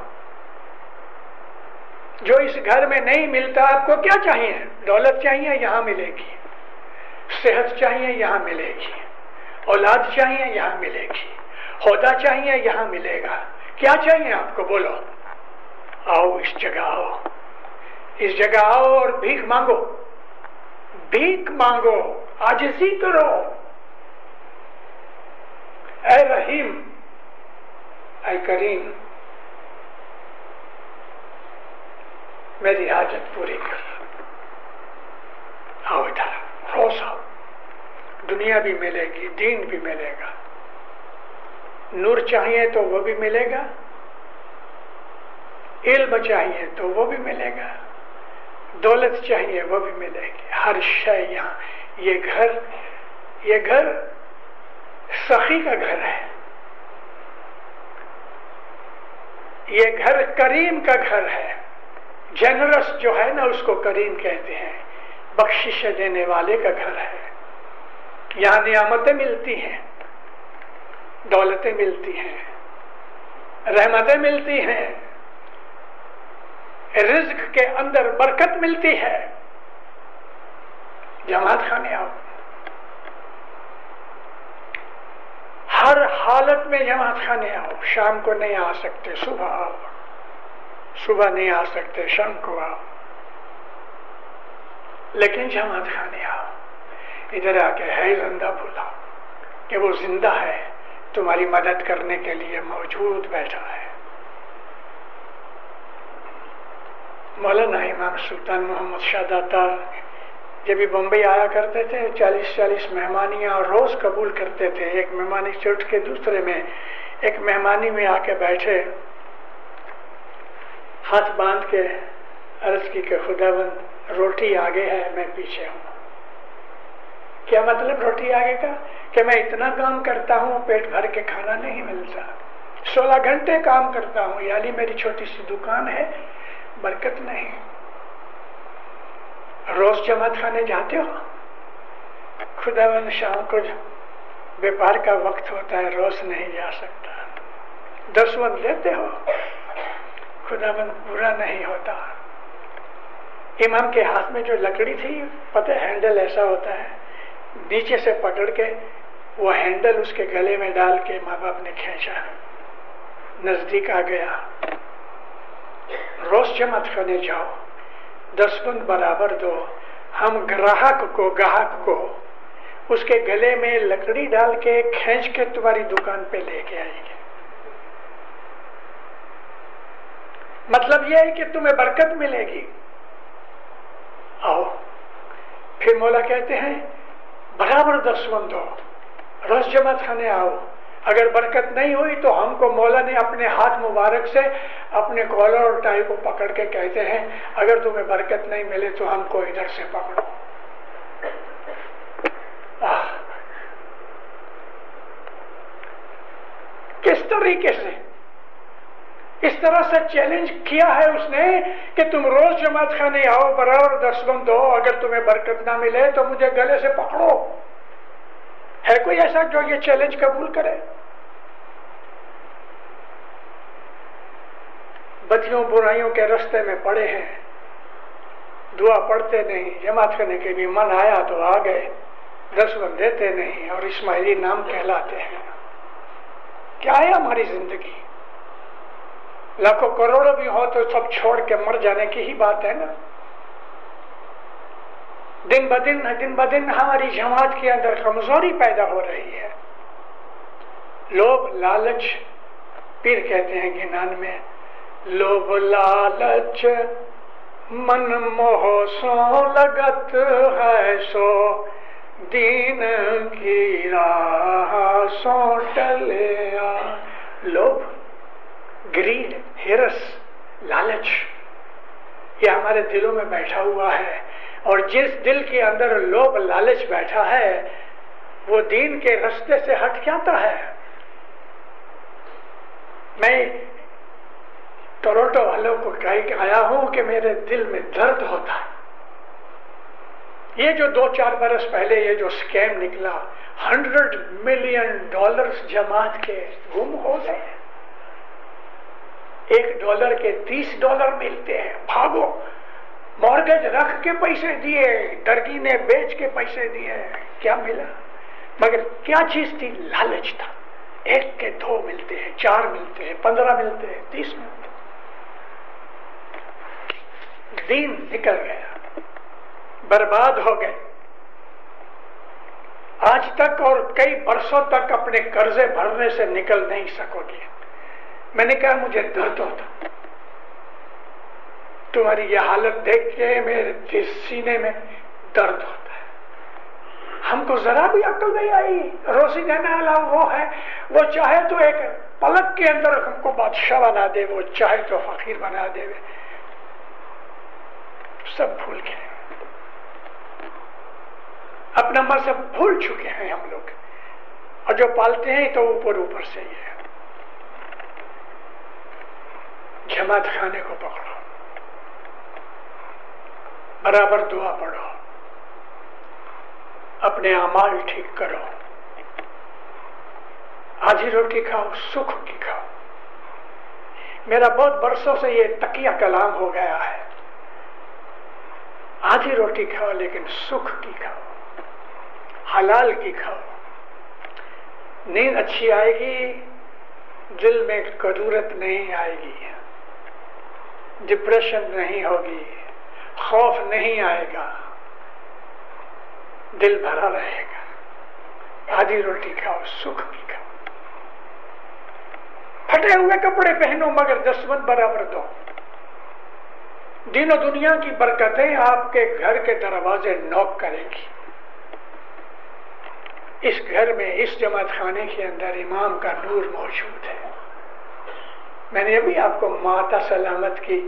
جو اس گھر میں نہیں ملتا آپ کو کیا چاہیے؟ دولت چاہیے، یہاں ملے گی۔ صحت چاہیے، یہاں ملے گی۔ اولاد چاہیے، یہاں ملے گی۔ عہدہ چاہیے، یہاں ملے گا۔ کیا چاہیے آپ کو؟ بولو۔ آؤ اس جگہ، آؤ اس جگہ، آؤ اور بھیک مانگو، بھیک مانگو، عاجزی کرو۔ اے رحیم، اے کریم، میری حاجت پوری کر۔ آؤ ادھر، روز آؤ، دنیا بھی ملے گی، دین بھی ملے گا۔ نور چاہیے تو وہ بھی ملے گا، علم چاہیے تو وہ بھی ملے گا، دولت چاہیے وہ بھی ملے گی، ہر شے یہاں۔ یہ گھر سخی کا گھر ہے، یہ گھر کریم کا گھر ہے۔ جنرس جو ہے نا اس کو کریم کہتے ہیں، بخشش دینے والے کا گھر ہے۔ یہاں نعمتیں ملتی ہیں، دولتیں ملتی ہیں، رحمتیں ملتی ہیں، رزق کے اندر برکت ملتی ہے۔ جماعت خانے آؤ، ہر حالت میں جماعت خانے آؤ۔ شام کو نہیں آ سکتے، صبح آؤ، صبح نہیں آ سکتے، شام کو آؤ، لیکن جماعت خانے آؤ۔ ادھر آ کے ہے زندہ بھولا کہ وہ زندہ ہے، تمہاری مدد کرنے کے لیے موجود بیٹھا ہے۔ مولانا امام سلطان محمد شاہ داتار جب بھی بمبئی آیا کرتے تھے 40 مہمانیاں روز قبول کرتے تھے۔ ایک مہمانی سے اٹھ کے دوسرے میں، ایک مہمانی میں آ کے بیٹھے، ہاتھ باندھ کے عرض کی کہ خداوند روٹی آگے ہے، میں پیچھے ہوں۔ کیا مطلب روٹی آگے کا؟ کہ میں اتنا کام کرتا ہوں، پیٹ بھر کے کھانا نہیں ملتا، 16 گھنٹے کام کرتا ہوں، یعنی میری چھوٹی سی دکان ہے، برکت نہیں۔ روز جماعت خانے جاتے ہو؟ خداوند شام کو بیپار کا وقت ہوتا ہے، روز نہیں جا سکتا۔ 10 لیتے ہو؟ خداوند پورا نہیں ہوتا۔ امام کے ہاتھ میں جو لکڑی تھی، پتہ ہینڈل ایسا ہوتا ہے، نیچے سے پکڑ کے وہ ہینڈل اس کے گلے میں ڈال کے ماں باپ نے کھینچا، نزدیک آ گیا۔ روز جماعت خانے جاؤ، 10 پن برابر دو، ہم گراہک کو اس کے گلے میں لکڑی ڈال کے کھینچ کے تمہاری دکان پہ لے کے آئیں گے۔ مطلب یہ ہے کہ تمہیں برکت ملے گی۔ آؤ، پھر مولا کہتے ہیں برابر 10 پن دو، روز جماعت خانے آؤ۔ اگر برکت نہیں ہوئی تو ہم کو مولا نے اپنے ہاتھ مبارک سے اپنے کالر اور ٹائی کو پکڑ کے کہتے ہیں اگر تمہیں برکت نہیں ملے تو ہم کو ادھر سے پکڑو۔ کس طریقے سے اس طرح سے چیلنج کیا ہے اس نے کہ تم روز جماعت خانے آؤ، برابر 10 پن دو، اگر تمہیں برکت نہ ملے تو مجھے گلے سے پکڑو۔ ہے کوئی ایسا جو یہ چیلنج قبول کرے؟ بدیوں برائیوں کے رستے میں پڑے ہیں، دعا پڑھتے نہیں، جماعت کرنے کے بھی من آیا تو آ گئے، 10 پن دیتے نہیں اور اسماعیلی نام کہلاتے ہیں۔ کیا ہے ہماری زندگی؟ لاکھوں کروڑوں بھی ہو تو سب چھوڑ کے مر جانے کی ہی بات ہے نا۔ دن بدن ہماری جماعت کے اندر کمزوری پیدا ہو رہی ہے۔ لوभ لالچ، پیر کہتے ہیں گنان میں، لوभ لالچ من موہ سو لگت ہے، سو دین کی راہ سو ٹلیا۔ لوभ، گریڈ، ہرس، لالچ، یہ ہمارے دلوں میں بیٹھا ہوا ہے، اور جس دل کے اندر لوभ لالچ بیٹھا ہے وہ دین کے رستے سے ہٹ جاتا ہے۔ میں ٹورنٹو والوں کو کہہ کے آیا ہوں کہ میرے دل میں درد ہوتا ہے. یہ جو 2-4 برس پہلے یہ جو سکیم نکلا، $100 ملین جماعت کے گم ہو گئے. $1 کے $30 ملتے ہیں. بھاگو، مورگیج رکھ کے پیسے دیے، درگینے بیچ کے پیسے دیے، کیا ملا؟ مگر کیا چیز تھی؟ لالچ تھا. 1 کے 2 ملتے ہیں، 4 ملتے ہیں، 15 ملتے ہیں، 30 ملتے ہیں. دین نکل گیا، برباد ہو گئے. آج تک اور کئی برسوں تک اپنے قرضے بھرنے سے نکل نہیں سکو گے. میں نے کہا مجھے درد ہوتا، تمہاری یہ حالت دیکھ کے میرے سینے میں درد ہوتا ہے. ہم کو ذرا بھی عقل نہیں آئی. روزی دینے والا وہ ہے، وہ چاہے تو ایک پلک کے اندر ہم کو بادشاہ بنا دے، وہ چاہے تو فقیر بنا دے. سب بھول گئے، اپنا مذہب بھول چکے ہیں ہم لوگ، اور جو پالتے ہیں تو اوپر سے ہی ہے. جماعت خانے کو پکڑو، برابر دعا پڑھو، اپنے اعمال ٹھیک کرو، آدھی روٹی کھاؤ، سکھ کی کھاؤ. میرا بہت برسوں سے یہ تقیہ کلام ہو گیا ہے، آدھی روٹی کھاؤ لیکن سکھ کی کھاؤ، حلال کی کھاؤ. نیند اچھی آئے گی، دل میں کدورت نہیں آئے گی، ڈپریشن نہیں ہوگی، خوف نہیں آئے گا، دل بھرا رہے گا. آدھی روٹی کھاؤ، سکھ کی کھاؤ. پھٹے ہوئے کپڑے پہنو مگر دسمن برابر دو. دین و دنیا کی برکتیں آپ کے گھر کے دروازے نوک کرے گی. اس گھر میں، اس جماعت خانے کے اندر امام کا نور موجود ہے. میں نے ابھی آپ کو ماتا سلامت کی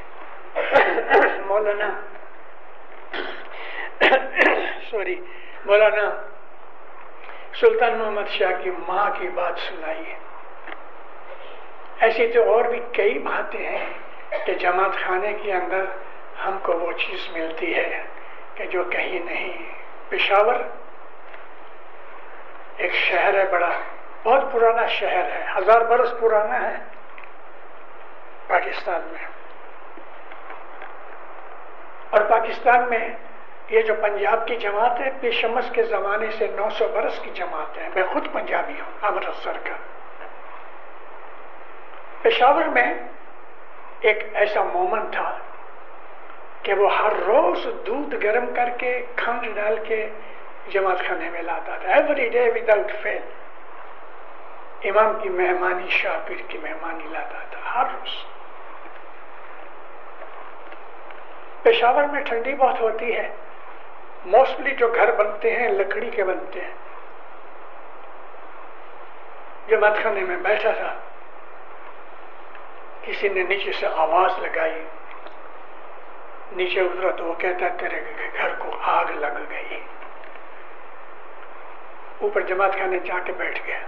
مولانا سلطان محمد شاہ کی ماں کی بات سنائی ہے. ایسی تو اور بھی کئی باتیں ہیں کہ جماعت خانے کے اندر ہم کو وہ چیز ملتی ہے کہ جو کہیں نہیں. پشاور ایک شہر ہے، بڑا بہت پرانا شہر ہے، 1000 برس پرانا ہے پاکستان میں. اور پاکستان میں یہ جو پنجاب کی جماعت ہے، پیر شمس کے زمانے سے 900 برس کی جماعت ہے. میں خود پنجابی ہوں، امرتسر کا. پشاور میں ایک ایسا مومن تھا کہ وہ ہر روز دودھ گرم کر کے کھنڈ ڈال کے جماعت خانے میں لاتا تھا. ایوری ڈے وداؤٹ فیل امام کی مہمانی، شاہ پیر کی مہمانی لاتا تھا ہر روز. پشاور میں ٹھنڈی بہت ہوتی ہے، موسٹلی جو گھر بنتے ہیں لکڑی کے بنتے ہیں. جماعت خانے میں بیٹھا تھا، کسی نے نیچے سے آواز لگائی، نیچے اترا تو وہ کہتا تیرے گھر کو آگ لگ گئی. اوپر جماعت خانے جا کے بیٹھ گیا.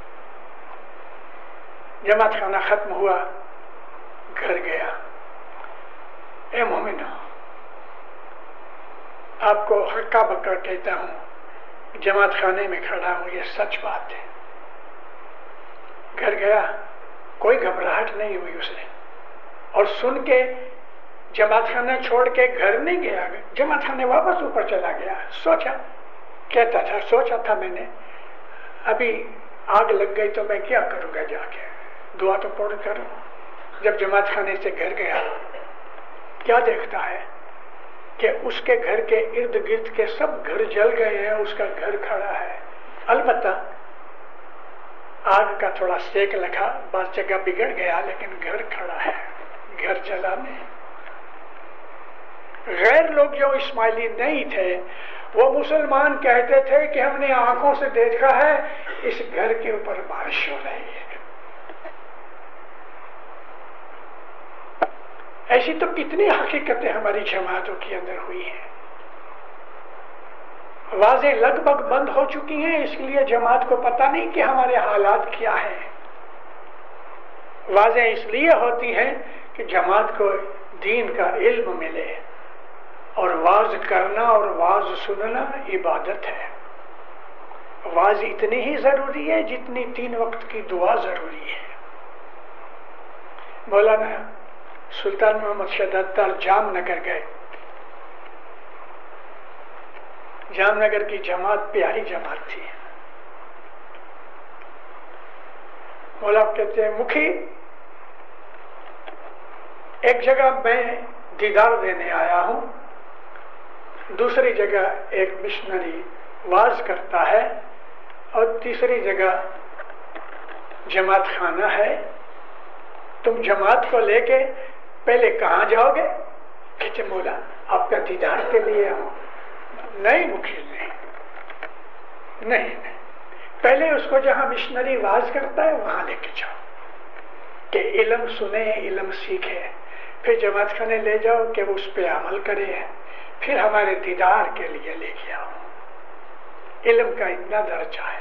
جماعت خانہ ختم ہوا، گھر گیا. اے مومنو، آپ کو ہکا بکا کہتا ہوں، جماعت خانے میں کھڑا ہوں، یہ سچ بات ہے. گھر گیا، کوئی گھبراہٹ نہیں ہوئی اسے، اور سن کے جماعت خانہ چھوڑ کے گھر نہیں گیا، جماعت خانے واپس اوپر چلا گیا. سوچا تھا میں نے ابھی آگ لگ گئی تو میں کیا کروں گا، جا کے دعا تو پڑھ کروں. جب جماعت خانے سے گھر گیا، کیا دیکھتا ہے کہ اس کے گھر کے ارد گرد کے سب گھر جل گئے ہیں، اس کا گھر کھڑا ہے. البتہ آگ کا تھوڑا سیک لگا، بعض جگہ بگڑ گیا، لیکن گھر کھڑا ہے، گھر جلا نہیں. غیر لوگ جو اسماعیلی نہیں تھے وہ مسلمان کہتے تھے کہ ہم نے آنکھوں سے دیکھا ہے اس گھر کے اوپر بارش ہو رہی ہے. ایسی تو کتنی حقیقتیں ہماری جماعتوں کے اندر ہوئی ہیں. واضح لگ بھگ بند ہو چکی ہیں، اس لیے جماعت کو پتہ نہیں کہ ہمارے حالات کیا ہیں. واضح اس لیے ہوتی ہیں کہ جماعت کو دین کا علم ملے، اور واز کرنا اور واز سننا عبادت ہے۔ واز اتنی ہی ضروری ہے جتنی 3 وقت کی دعا ضروری ہے۔ مولانا سلطان محمد شہزاد جام نگر گئے۔ جام نگر کی جماعت پیاری جماعت تھی۔ مولانا کہتے ہیں مکھی ایک جگہ میں دیدار دینے آیا ہوں، دوسری جگہ ایک مشنری واز کرتا ہے، اور تیسری جگہ جماعت خانہ ہے، تم جماعت کو لے کے پہلے کہاں جاؤ گے؟ کہتے مولا آپ کا دیدار کے لیے ہوں۔ نہیں مکھی نہیں، پہلے اس کو جہاں مشنری واز کرتا ہے وہاں لے کے جاؤ کہ علم سنے، علم سیکھے، پھر جماعت خانے لے جاؤ کہ وہ اس پہ عمل کرے، پھر ہمارے دیدار کے لیے لے کے آؤ۔ علم کا اتنا درجہ ہے۔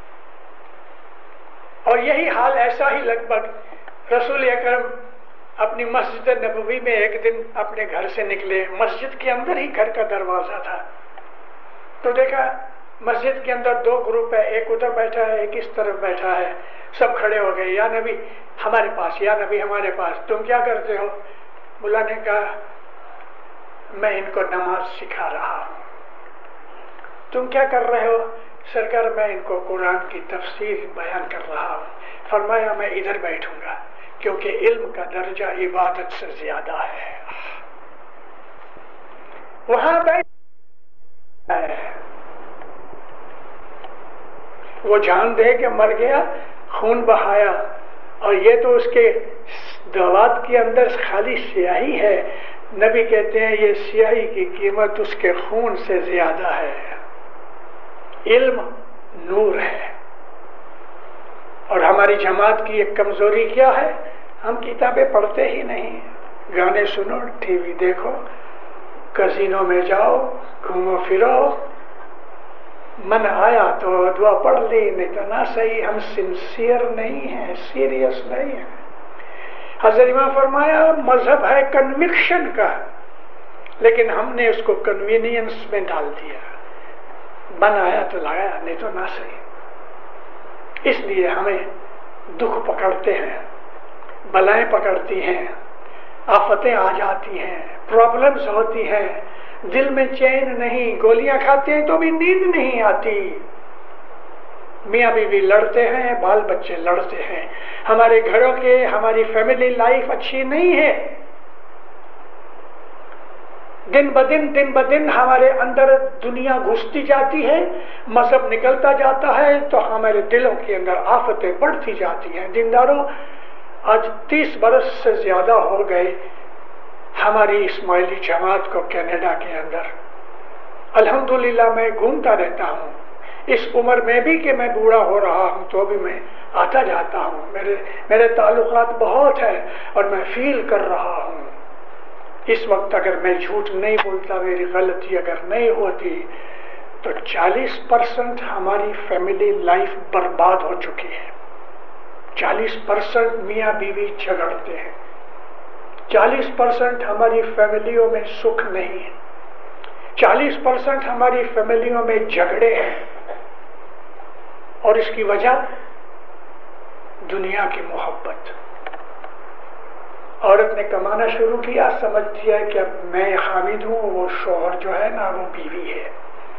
اور یہی حال ایسا ہی لگ بھگ رسول اکرم اپنی مسجد نبوی میں ایک دن اپنے گھر سے نکلے، مسجد کے اندر ہی گھر کا دروازہ تھا، تو دیکھا مسجد کے اندر 2 گروپ ہے، ایک ادھر بیٹھا ہے ایک اس طرف بیٹھا ہے، سب کھڑے ہو گئے، یا نبی ہمارے پاس، یا نبی ہمارے پاس، تم کیا کرتے ہو؟ ملا نے کہا میں ان کو نماز سکھا رہا ہوں۔ تم کیا کر رہے ہو؟ سرکار میں ان کو قرآن کی تفسیر بیان کر رہا ہوں۔ فرمایا میں ادھر بیٹھوں گا کیونکہ علم کا درجہ عبادت سے زیادہ ہے۔ وہاں بیٹھ وہ جان دے کہ مر گیا، خون بہایا، اور یہ تو اس کے دوات کے اندر خالی سیاہی ہے۔ نبی کہتے ہیں یہ سیاہی کی قیمت اس کے خون سے زیادہ ہے۔ علم نور ہے۔ اور ہماری جماعت کی ایک کمزوری کیا ہے؟ ہم کتابیں پڑھتے ہی نہیں، گانے سنو، ٹی وی دیکھو، کزینوں میں جاؤ، گھومو پھرو، من آیا تو دعا پڑھ لی، نہیں تو نہ صحیح۔ ہم سنسیئر نہیں ہیں، سیریس نہیں ہیں۔ حضرت امام فرمایا مذہب ہے کنوکشن کا، لیکن ہم نے اس کو کنوینئنس میں ڈال دیا، من آیا تو لایا، نہیں تو نہ صحیح۔ اس لیے ہمیں دکھ پکڑتے ہیں، بلائیں پکڑتی ہیں، آفتیں آ جاتی ہیں، پرابلمز ہوتی ہیں، دل میں چین نہیں، گولیاں کھاتے ہیں تو بھی نیند نہیں آتی، میاں بیوی لڑتے ہیں، بال بچے لڑتے ہیں، ہمارے گھروں کے، ہماری فیملی لائف اچھی نہیں ہے۔ دن بدن ہمارے اندر دنیا گھستی جاتی ہے، مذہب نکلتا جاتا ہے، تو ہمارے دلوں کے اندر آفتیں بڑھتی جاتی ہیں۔ دینداروں آج 30 برس سے زیادہ ہو گئے ہماری اسماعیلی جماعت کو کینیڈا کے اندر۔ الحمدللہ میں گھومتا رہتا ہوں، اس عمر میں بھی کہ میں بوڑھا ہو رہا ہوں تو بھی میں آتا جاتا ہوں، میرے تعلقات بہت ہیں اور میں فیل کر رہا ہوں۔ اس وقت اگر میں جھوٹ نہیں بولتا، میری غلطی اگر نہیں ہوتی، تو 40% ہماری فیملی لائف برباد ہو چکی ہے۔ 40% میاں بیوی جھگڑتے ہیں، 40% ہماری فیملیوں میں سکھ نہیں ہے، 40% ہماری فیملیوں میں جھگڑے ہیں، اور اس کی وجہ دنیا کی محبت۔ عورت نے کمانا شروع کیا، سمجھتی ہے کہ اب میں حامد ہوں، وہ شوہر جو ہے نا وہ بیوی ہے۔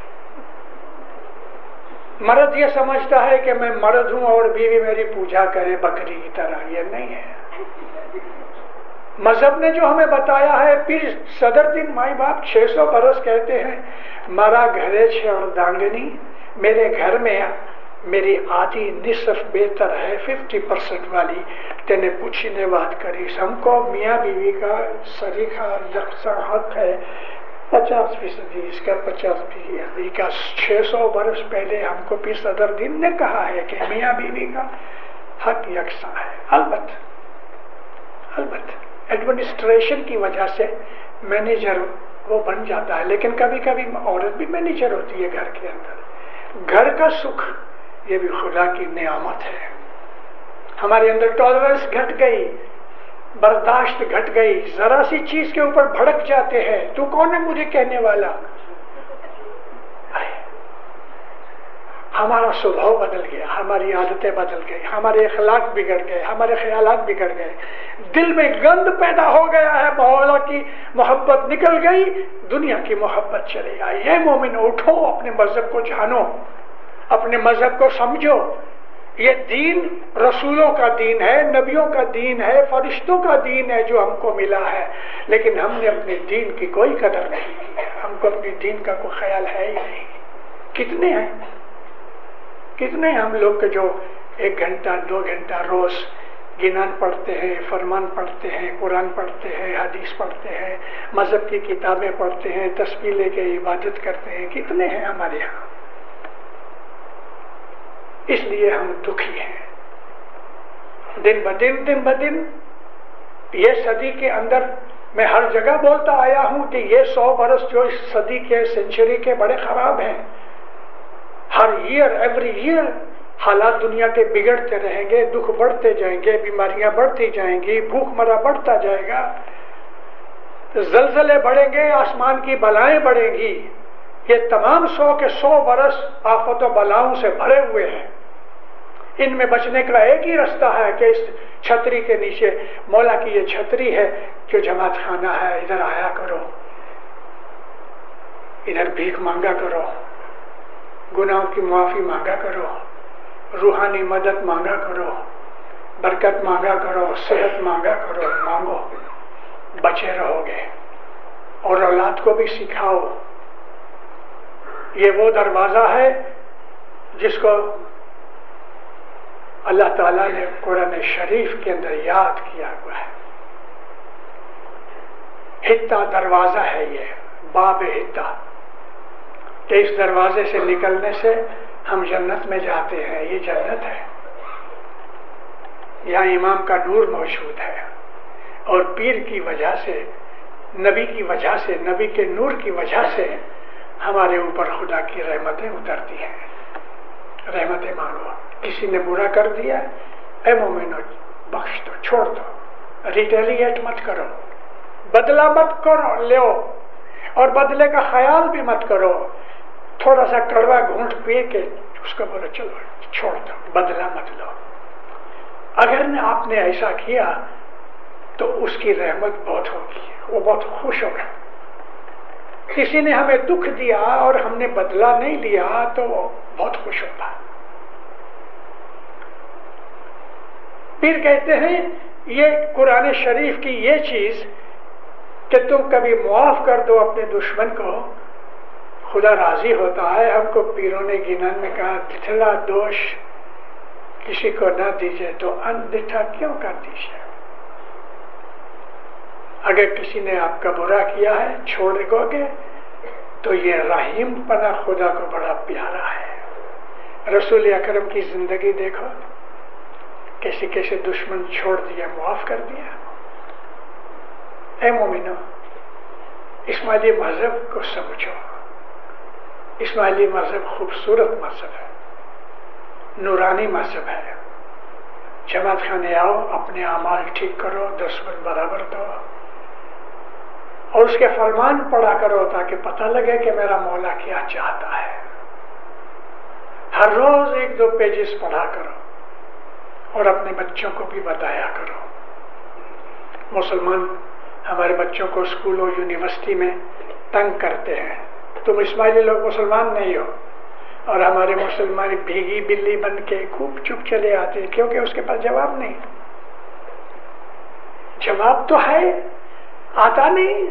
مرد یہ سمجھتا ہے کہ میں مرد ہوں اور بیوی میری پوجا کرے بکری کی طرح، یہ نہیں ہے۔ مذہب نے جو ہمیں بتایا ہے، پھر صدر دن مائی باپ 600 برس کہتے ہیں مارا گھرے چھڑ دانگنی، میرے گھر میں میری آدھی نصف بہتر ہے، 50% والی تینے پوچھنے بات کری۔ ہم کو میاں بیوی کا سریخا یکساں حق ہے، 50% اس کا 50% کا۔ 600 برس پہلے ہم کو پیر صدر دین نے کہا ہے کہ میاں بیوی کا حق یکساں ہے۔ البتہ ایڈمنسٹریشن کی وجہ سے مینیجر وہ بن جاتا ہے، لیکن کبھی کبھی عورت بھی مینیجر ہوتی ہے گھر کے اندر۔ گھر کا سکھ یہ بھی خدا کی نعمت ہے۔ ہمارے اندر ٹالرنس گھٹ گئی، برداشت گھٹ گئی، ذرا سی چیز کے اوپر بھڑک جاتے ہیں، تو کون ہے مجھے کہنے والا؟ ہمارا سبھاؤ بدل گیا، ہماری عادتیں بدل گئی، ہمارے اخلاق بگڑ گئے، ہمارے خیالات بگڑ گئے، دل میں گند پیدا ہو گیا ہے، مولا کی محبت نکل گئی، دنیا کی محبت چلی آئی۔ یہ مومن اٹھو، اپنے مذہب کو جانو، اپنے مذہب کو سمجھو۔ یہ دین رسولوں کا دین ہے، نبیوں کا دین ہے، فرشتوں کا دین ہے جو ہم کو ملا ہے، لیکن ہم نے اپنے دین کی کوئی قدر نہیں کی ہے، ہم کو اپنے دین کا کوئی خیال ہے ہی نہیں۔ کتنے ہم لوگ کے جو 1 گھنٹہ 2 گھنٹہ روز گنان پڑھتے ہیں، فرمان پڑھتے ہیں، قرآن پڑھتے ہیں، حدیث پڑھتے ہیں، مذہب کی کتابیں پڑھتے ہیں، تسبیح لے کے عبادت کرتے ہیں، کتنے ہیں ہمارے یہاں؟ اس لیے ہم دکھی ہیں دن بدن۔ یہ صدی کے اندر میں ہر جگہ بولتا آیا ہوں کہ یہ 100 برس جو اس صدی کے سینچری کے بڑے خراب ہیں۔ ہر ایوری ایئر حالات دنیا کے بگڑتے رہیں گے، دکھ بڑھتے جائیں گے، بیماریاں بڑھتی جائیں گی، بھوک مرا بڑھتا جائے گا، زلزلے بڑھیں گے، آسمان کی بلائیں بڑھیں گی۔ یہ تمام 100 کے 100 برس آفت و بلاؤں سے بھرے ہوئے ہیں۔ ان میں بچنے کا ایک ہی راستہ ہے کہ اس چھتری کے نیچے، مولا کی یہ چھتری ہے جو جماعت خانہ ہے، ادھر آیا کرو، ادھر بھیک مانگا کرو، گناہوں کی معافی مانگا کرو، روحانی مدد مانگا کرو، برکت مانگا کرو، صحت مانگا کرو، مانگو، بچے رہو گے۔ اور اولاد کو بھی سکھاؤ۔ یہ وہ دروازہ ہے جس کو اللہ تعالیٰ نے قرآن شریف کے اندر یاد کیا ہوا ہے۔ حتہ دروازہ ہے، یہ باب حتہ، کہ اس دروازے سے نکلنے سے ہم جنت میں جاتے ہیں۔ یہ جنت ہے، یہاں امام کا نور موجود ہے، اور پیر کی وجہ سے، نبی کی وجہ سے، نبی کے نور کی وجہ سے ہمارے اوپر خدا کی رحمتیں اترتی ہیں۔ رحمتیں مانگو۔ کسی نے برا کر دیا، اے مومنو بخش دو، چھوڑ دو، ریٹیلیٹ مت کرو، بدلہ مت کرو لیو، اور بدلے کا خیال بھی مت کرو۔ تھوڑا سا کڑوا گھونٹ پی کے اس کو بولو چلو چھوڑ دو، بدلہ مت لو۔ اگر آپ نے ایسا کیا تو اس کی رحمت بہت ہوگی، وہ بہت خوش ہوگا۔ کسی نے ہمیں دکھ دیا اور ہم نے بدلہ نہیں لیا تو وہ بہت خوش ہوتا۔ پھر کہتے ہیں یہ قرآن شریف کی یہ چیز کہ تم کبھی معاف کر دو اپنے دشمن کو، خدا راضی ہوتا ہے۔ ہم کو پیروں نے گنان میں کہا دٹھلا دوش کسی کو نہ دیجیے تو اندٹھا کیوں کر دیجیے۔ اگر کسی نے آپ کا برا کیا ہے چھوڑ دو گے تو یہ رحیم پنا خدا کو بڑا پیارا ہے۔ رسول اکرم کی زندگی دیکھو، کیسے کیسے دشمن چھوڑ دیا، معاف کر دیا۔ اے مومنو، اسماعیلی مذہب کو سمجھو۔ اسماعیلی مذہب خوبصورت مذہب ہے، نورانی مذہب ہے۔ جماعت خانے آؤ، اپنے اعمال ٹھیک کرو، 10 من برابر دو، اور اس کے فرمان پڑھا کرو تاکہ پتہ لگے کہ میرا مولا کیا چاہتا ہے۔ ہر روز 1-2 پیجز پڑھا کرو اور اپنے بچوں کو بھی بتایا کرو۔ مسلمان ہمارے بچوں کو اسکول اور یونیورسٹی میں تنگ کرتے ہیں، تم اسماعیلی لوگ مسلمان نہیں ہو، اور ہمارے مسلمان بھیگی بلی بن کے خوب چپ چلے آتے ہیں کیونکہ اس کے پاس جواب نہیں۔ جواب تو ہے، آتا نہیں۔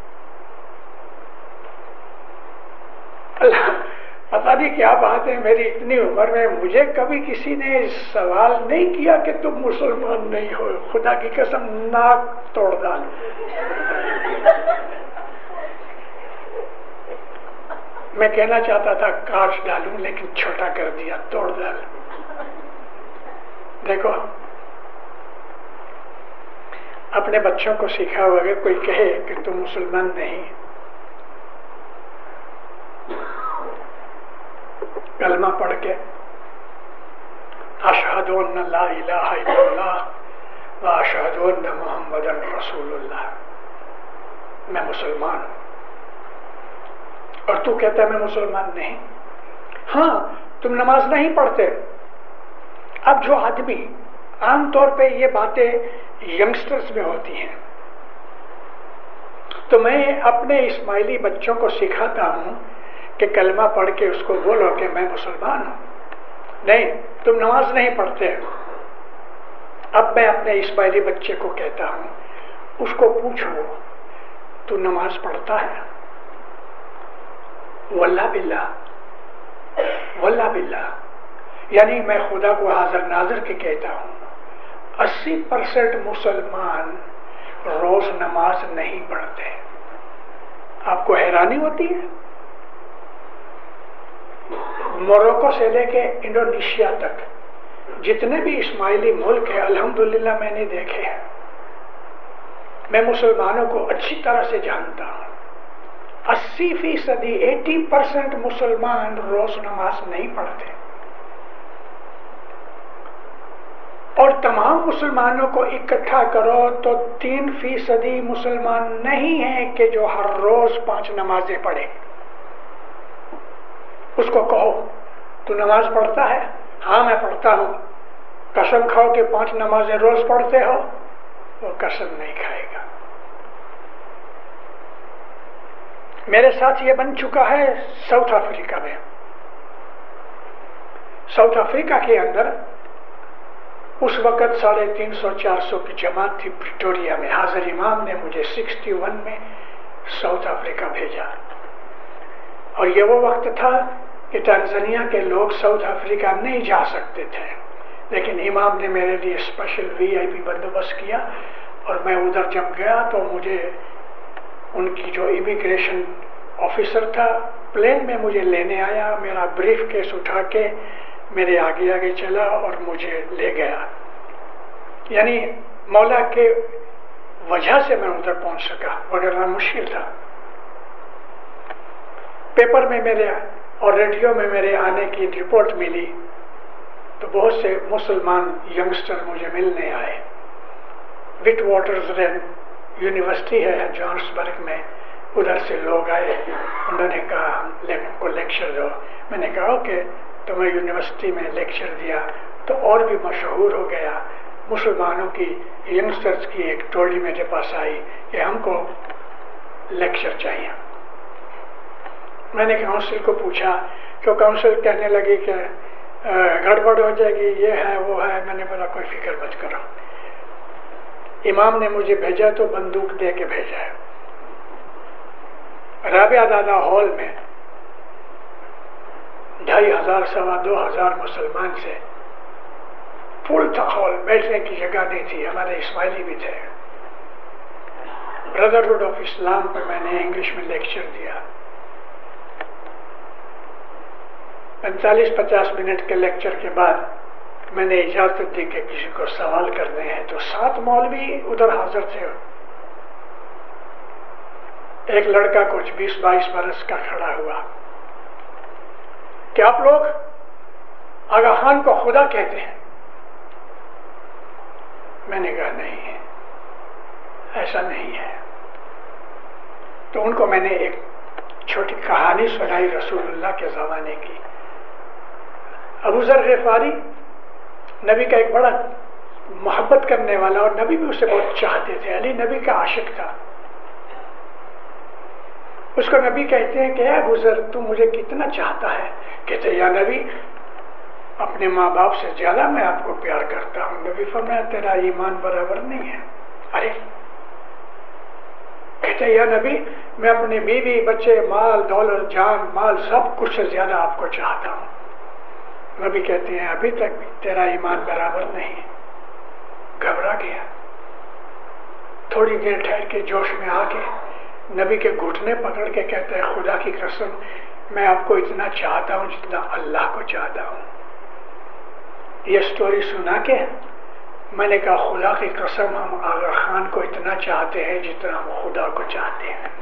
اللہ پتہ نہیں کیا بات ہے، میری اتنی عمر میں مجھے کبھی کسی نے سوال نہیں کیا کہ تم مسلمان نہیں ہو۔ خدا کی قسم ناک توڑ ڈال۔ میں کہنا چاہتا تھا کاش ڈالوں، لیکن چھوٹا کر دیا، توڑ ڈال۔ دیکھو اپنے بچوں کو سکھاؤ، اگر کوئی کہے کہ تم مسلمان نہیں، کلمہ پڑھ کے اشہد ان لا الہ الا اللہ واشہد ان محمد رسول اللہ، میں مسلمان ہوں، اور تو کہتا ہے میں مسلمان نہیں؟ ہاں تم نماز نہیں پڑھتے۔ اب جو آدمی عام طور پہ یہ باتیں ینگسٹرز میں ہوتی ہیں، تو میں اپنے اسماعیلی بچوں کو سکھاتا ہوں کہ کلمہ پڑھ کے اس کو بولو کہ میں مسلمان ہوں۔ نہیں، تم نماز نہیں پڑھتے۔ اب میں اپنے اسماعیلی بچے کو کہتا ہوں، اس کو پوچھو تو نماز پڑھتا ہے؟ واللہ باللہ، واللہ باللہ، یعنی میں خدا کو حاضر ناظر کے کہتا ہوں 80% مسلمان روز نماز نہیں پڑھتے۔ آپ کو حیرانی ہوتی ہے؟ موروکو سے لے کے انڈونیشیا تک جتنے بھی اسماعیلی ملک ہیں الحمدللہ میں نے دیکھے ہیں، میں مسلمانوں کو اچھی طرح سے جانتا ہوں۔ 80% 80% مسلمان روز نماز نہیں پڑھتے، اور تمام مسلمانوں کو اکٹھا کرو تو 3% مسلمان نہیں ہیں کہ جو ہر روز 5 نمازیں پڑھے۔ اس کو کہو تو نماز پڑھتا ہے؟ ہاں میں پڑھتا ہوں۔ قسم کھاؤ کہ 5 نمازیں روز پڑھتے ہو؟ وہ قسم نہیں کھائے گا۔ میرے ساتھ یہ بن چکا ہے ساؤتھ افریقہ میں۔ ساؤتھ افریقہ کے اندر اس وقت 350-400 کی جماعت تھی پریٹوریا میں۔ حاضر امام نے مجھے 61 میں ساؤتھ افریقہ بھیجا، اور یہ وہ وقت تھا کہ ٹانزانیہ کے لوگ ساؤتھ افریقہ نہیں جا سکتے تھے، لیکن امام نے میرے لیے اسپیشل VIP بندوبست کیا، اور میں ادھر جب گیا تو مجھے ان کی جو امیگریشن آفیسر تھا پلین میں مجھے لینے آیا، میرا بریف کیس اٹھا کے میرے آگے آگے چلا اور مجھے لے گیا۔ یعنی مولا کے وجہ سے میں ادھر پہنچ سکا، وغیرہ مشکل تھا۔ پیپر میں میرے اور ریڈیو میں میرے آنے کی رپورٹ ملی تو بہت سے مسلمان ینگسٹر مجھے ملنے آئے۔ وٹ واٹرز یونیورسٹی ہے جوہانسبرگ میں، ادھر سے لوگ آئے، انہوں نے کہا ہم کو لیکچر دو۔ میں نے کہا کہ تو میں یونیورسٹی میں لیکچر دیا تو اور بھی مشہور ہو گیا۔ مسلمانوں کی ینگسٹرز کی ایک ٹولی میرے پاس آئی کہ ہم کو لیکچر چاہیے۔ میں نے کونسل کو پوچھا کہ کونسل کہنے لگی کہ گڑبڑ ہو جائے گی، یہ ہے وہ ہے۔ میں نے بولا کوئی فکر مت کرو۔ امام نے مجھے بھیجا تو بندوق دے کے بھیجا ہے۔ رابعہ دادا ہال میں 2500 سوا 2000 مسلمان سے فل تھا ہال، بیٹھنے کی جگہ نہیں تھی، ہمارے اسماعیلی بھی تھے۔ بردرہڈ آف اسلام پر میں نے انگلش میں لیکچر دیا۔ 45-50 منٹ کے لیکچر کے بعد میں نے اجازت دی کہ کسی کو سوال کرنے ہیں، تو 7 مولوی ادھر حاضر تھے۔ ایک لڑکا کچھ 20-22 برس کا کھڑا ہوا کہ آپ لوگ آغا خان کو خدا کہتے ہیں؟ میں نے کہا نہیں، ایسا نہیں ہے۔ تو ان کو میں نے ایک چھوٹی کہانی سنائی رسول اللہ کے زمانے کی۔ ابو ذر غفاری نبی کا ایک بڑا محبت کرنے والا، اور نبی بھی اسے بہت چاہتے تھے، علی نبی کا عاشق تھا۔ اس کو نبی کہتے ہیں کہ اے ابو ذر تو مجھے کتنا چاہتا ہے؟ کہتے یا نبی اپنے ماں باپ سے زیادہ میں آپ کو پیار کرتا ہوں۔ نبی فرمایا تیرا ایمان برابر نہیں ہے۔ ارے کہتے یا نبی میں اپنے بیوی بچے مال دولت جان مال سب کچھ سے زیادہ آپ کو چاہتا ہوں۔ نبی کہتے ہیں ابھی تک بھی تیرا ایمان برابر نہیں۔ گھبرا گیا، تھوڑی دیر ٹھہر کے جوش میں آ کے نبی کے گھٹنے پکڑ کے کہتے ہیں خدا کی قسم میں آپ کو اتنا چاہتا ہوں جتنا اللہ کو چاہتا ہوں۔ یہ سٹوری سنا کے میں نے کہا خدا کی قسم ہم آغا خان کو اتنا چاہتے ہیں جتنا ہم خدا کو چاہتے ہیں۔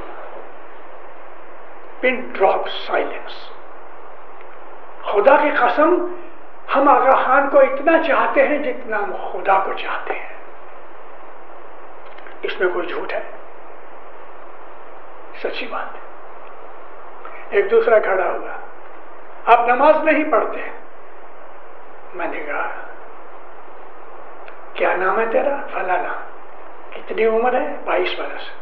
Pin drop silence. خدا کی قسم ہم آغا خان کو اتنا چاہتے ہیں جتنا ہم خدا کو چاہتے ہیں۔ اس میں کوئی جھوٹ ہے؟ سچی بات ہے۔ ایک دوسرا کھڑا ہوا، آپ نماز نہیں پڑھتے؟ میں نے کہا کیا نام ہے تیرا؟ فلانا۔ کتنی عمر ہے؟ 22 برس۔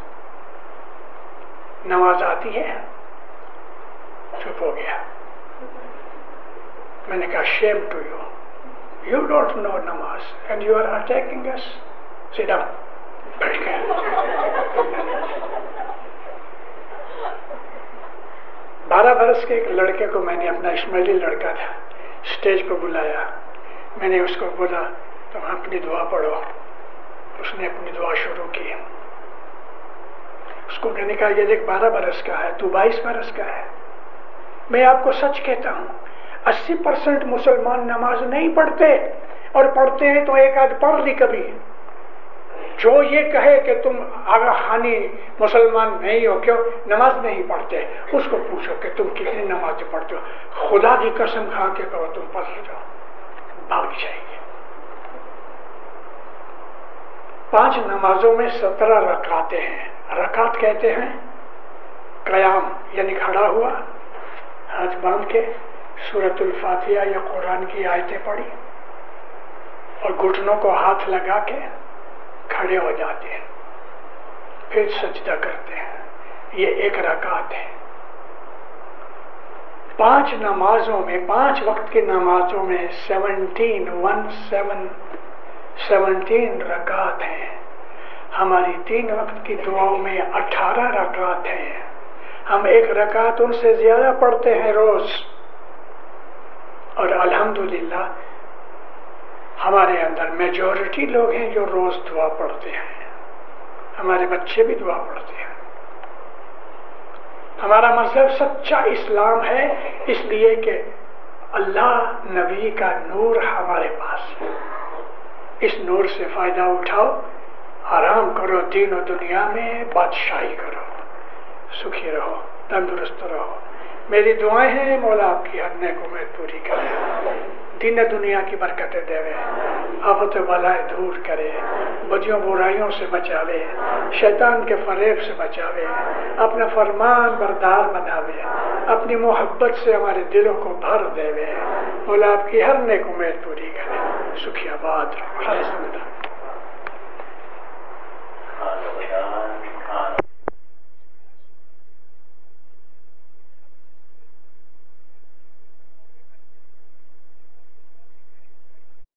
نماز آتی ہے؟ چپ ہو گیا۔ میں نے کہا shame to you, you don't know نماز and you are attacking us, sit down. بیٹھ گیا۔ 12 برس کے ایک لڑکے کو میں نے، اپنا اسماعیلی لڑکا تھا، اسٹیج پہ بلایا۔ میں نے اس کو بولا تم اپنی دعا پڑھو۔ اس نے اپنی دعا شروع کی۔ اس کو میں نے کہا یہ دیکھ 12 برس کا ہے، تو 22 برس کا ہے۔ میں آپ کو سچ کہتا ہوں 80% مسلمان نماز نہیں پڑھتے، اور پڑھتے ہیں تو ایک آدھ پڑھ لی کبھی۔ جو یہ کہے کہ تم آغا خانی مسلمان نہیں ہو، کیوں نماز نہیں پڑھتے، اس کو پوچھو کہ تم کتنی نماز پڑھتے ہو، خدا کی قسم کھا کے کہو تم پڑھ جاؤ، بھاگ جائے گی۔ 5 نمازوں میں 17 رکعتیں ہیں۔ رکعت کہتے ہیں قیام، یعنی کھڑا ہوا، ہاتھ باندھ کے سورۃ الفاتحہ یا قرآن کی آیتیں پڑھی، اور گھٹنوں کو ہاتھ لگا کے کھڑے ہو جاتے ہیں، پھر سجدہ کرتے ہیں۔ یہ ایک رکعت ہے۔ 5 نمازوں میں، 5 وقت کی نمازوں میں 17 رکعت ہیں۔ ہماری 3 وقت کی دعاؤں میں 18 رکعت ہیں۔ ہم ایک رکعت ان سے زیادہ پڑھتے ہیں روز، اور الحمدللہ ہمارے اندر میجورٹی لوگ ہیں جو روز دعا پڑھتے ہیں۔ ہمارے بچے بھی دعا پڑھتے ہیں۔ ہمارا مذہب سچا اسلام ہے، اس لیے کہ اللہ نبی کا نور ہمارے پاس ہے۔ اس نور سے فائدہ اٹھاؤ، آرام کرو، دین و دنیا میں بادشاہی کرو، سکھی رہو، تندرست رہو۔ میری دعائیں ہیں مولا آپ کی ہر نیک امید پوری کرے، دین دنیا کی برکتیں دے، آفت و بلائیں دور کرے، بدیوں برائیوں سے بچاوے، شیطان کے فریب سے بچاوے، اپنا فرمان بردار بناوے، اپنی محبت سے ہمارے دلوں کو بھر دے، مولا آپ کی ہر نیک امید پوری کرے۔ سکھی آباد رہو۔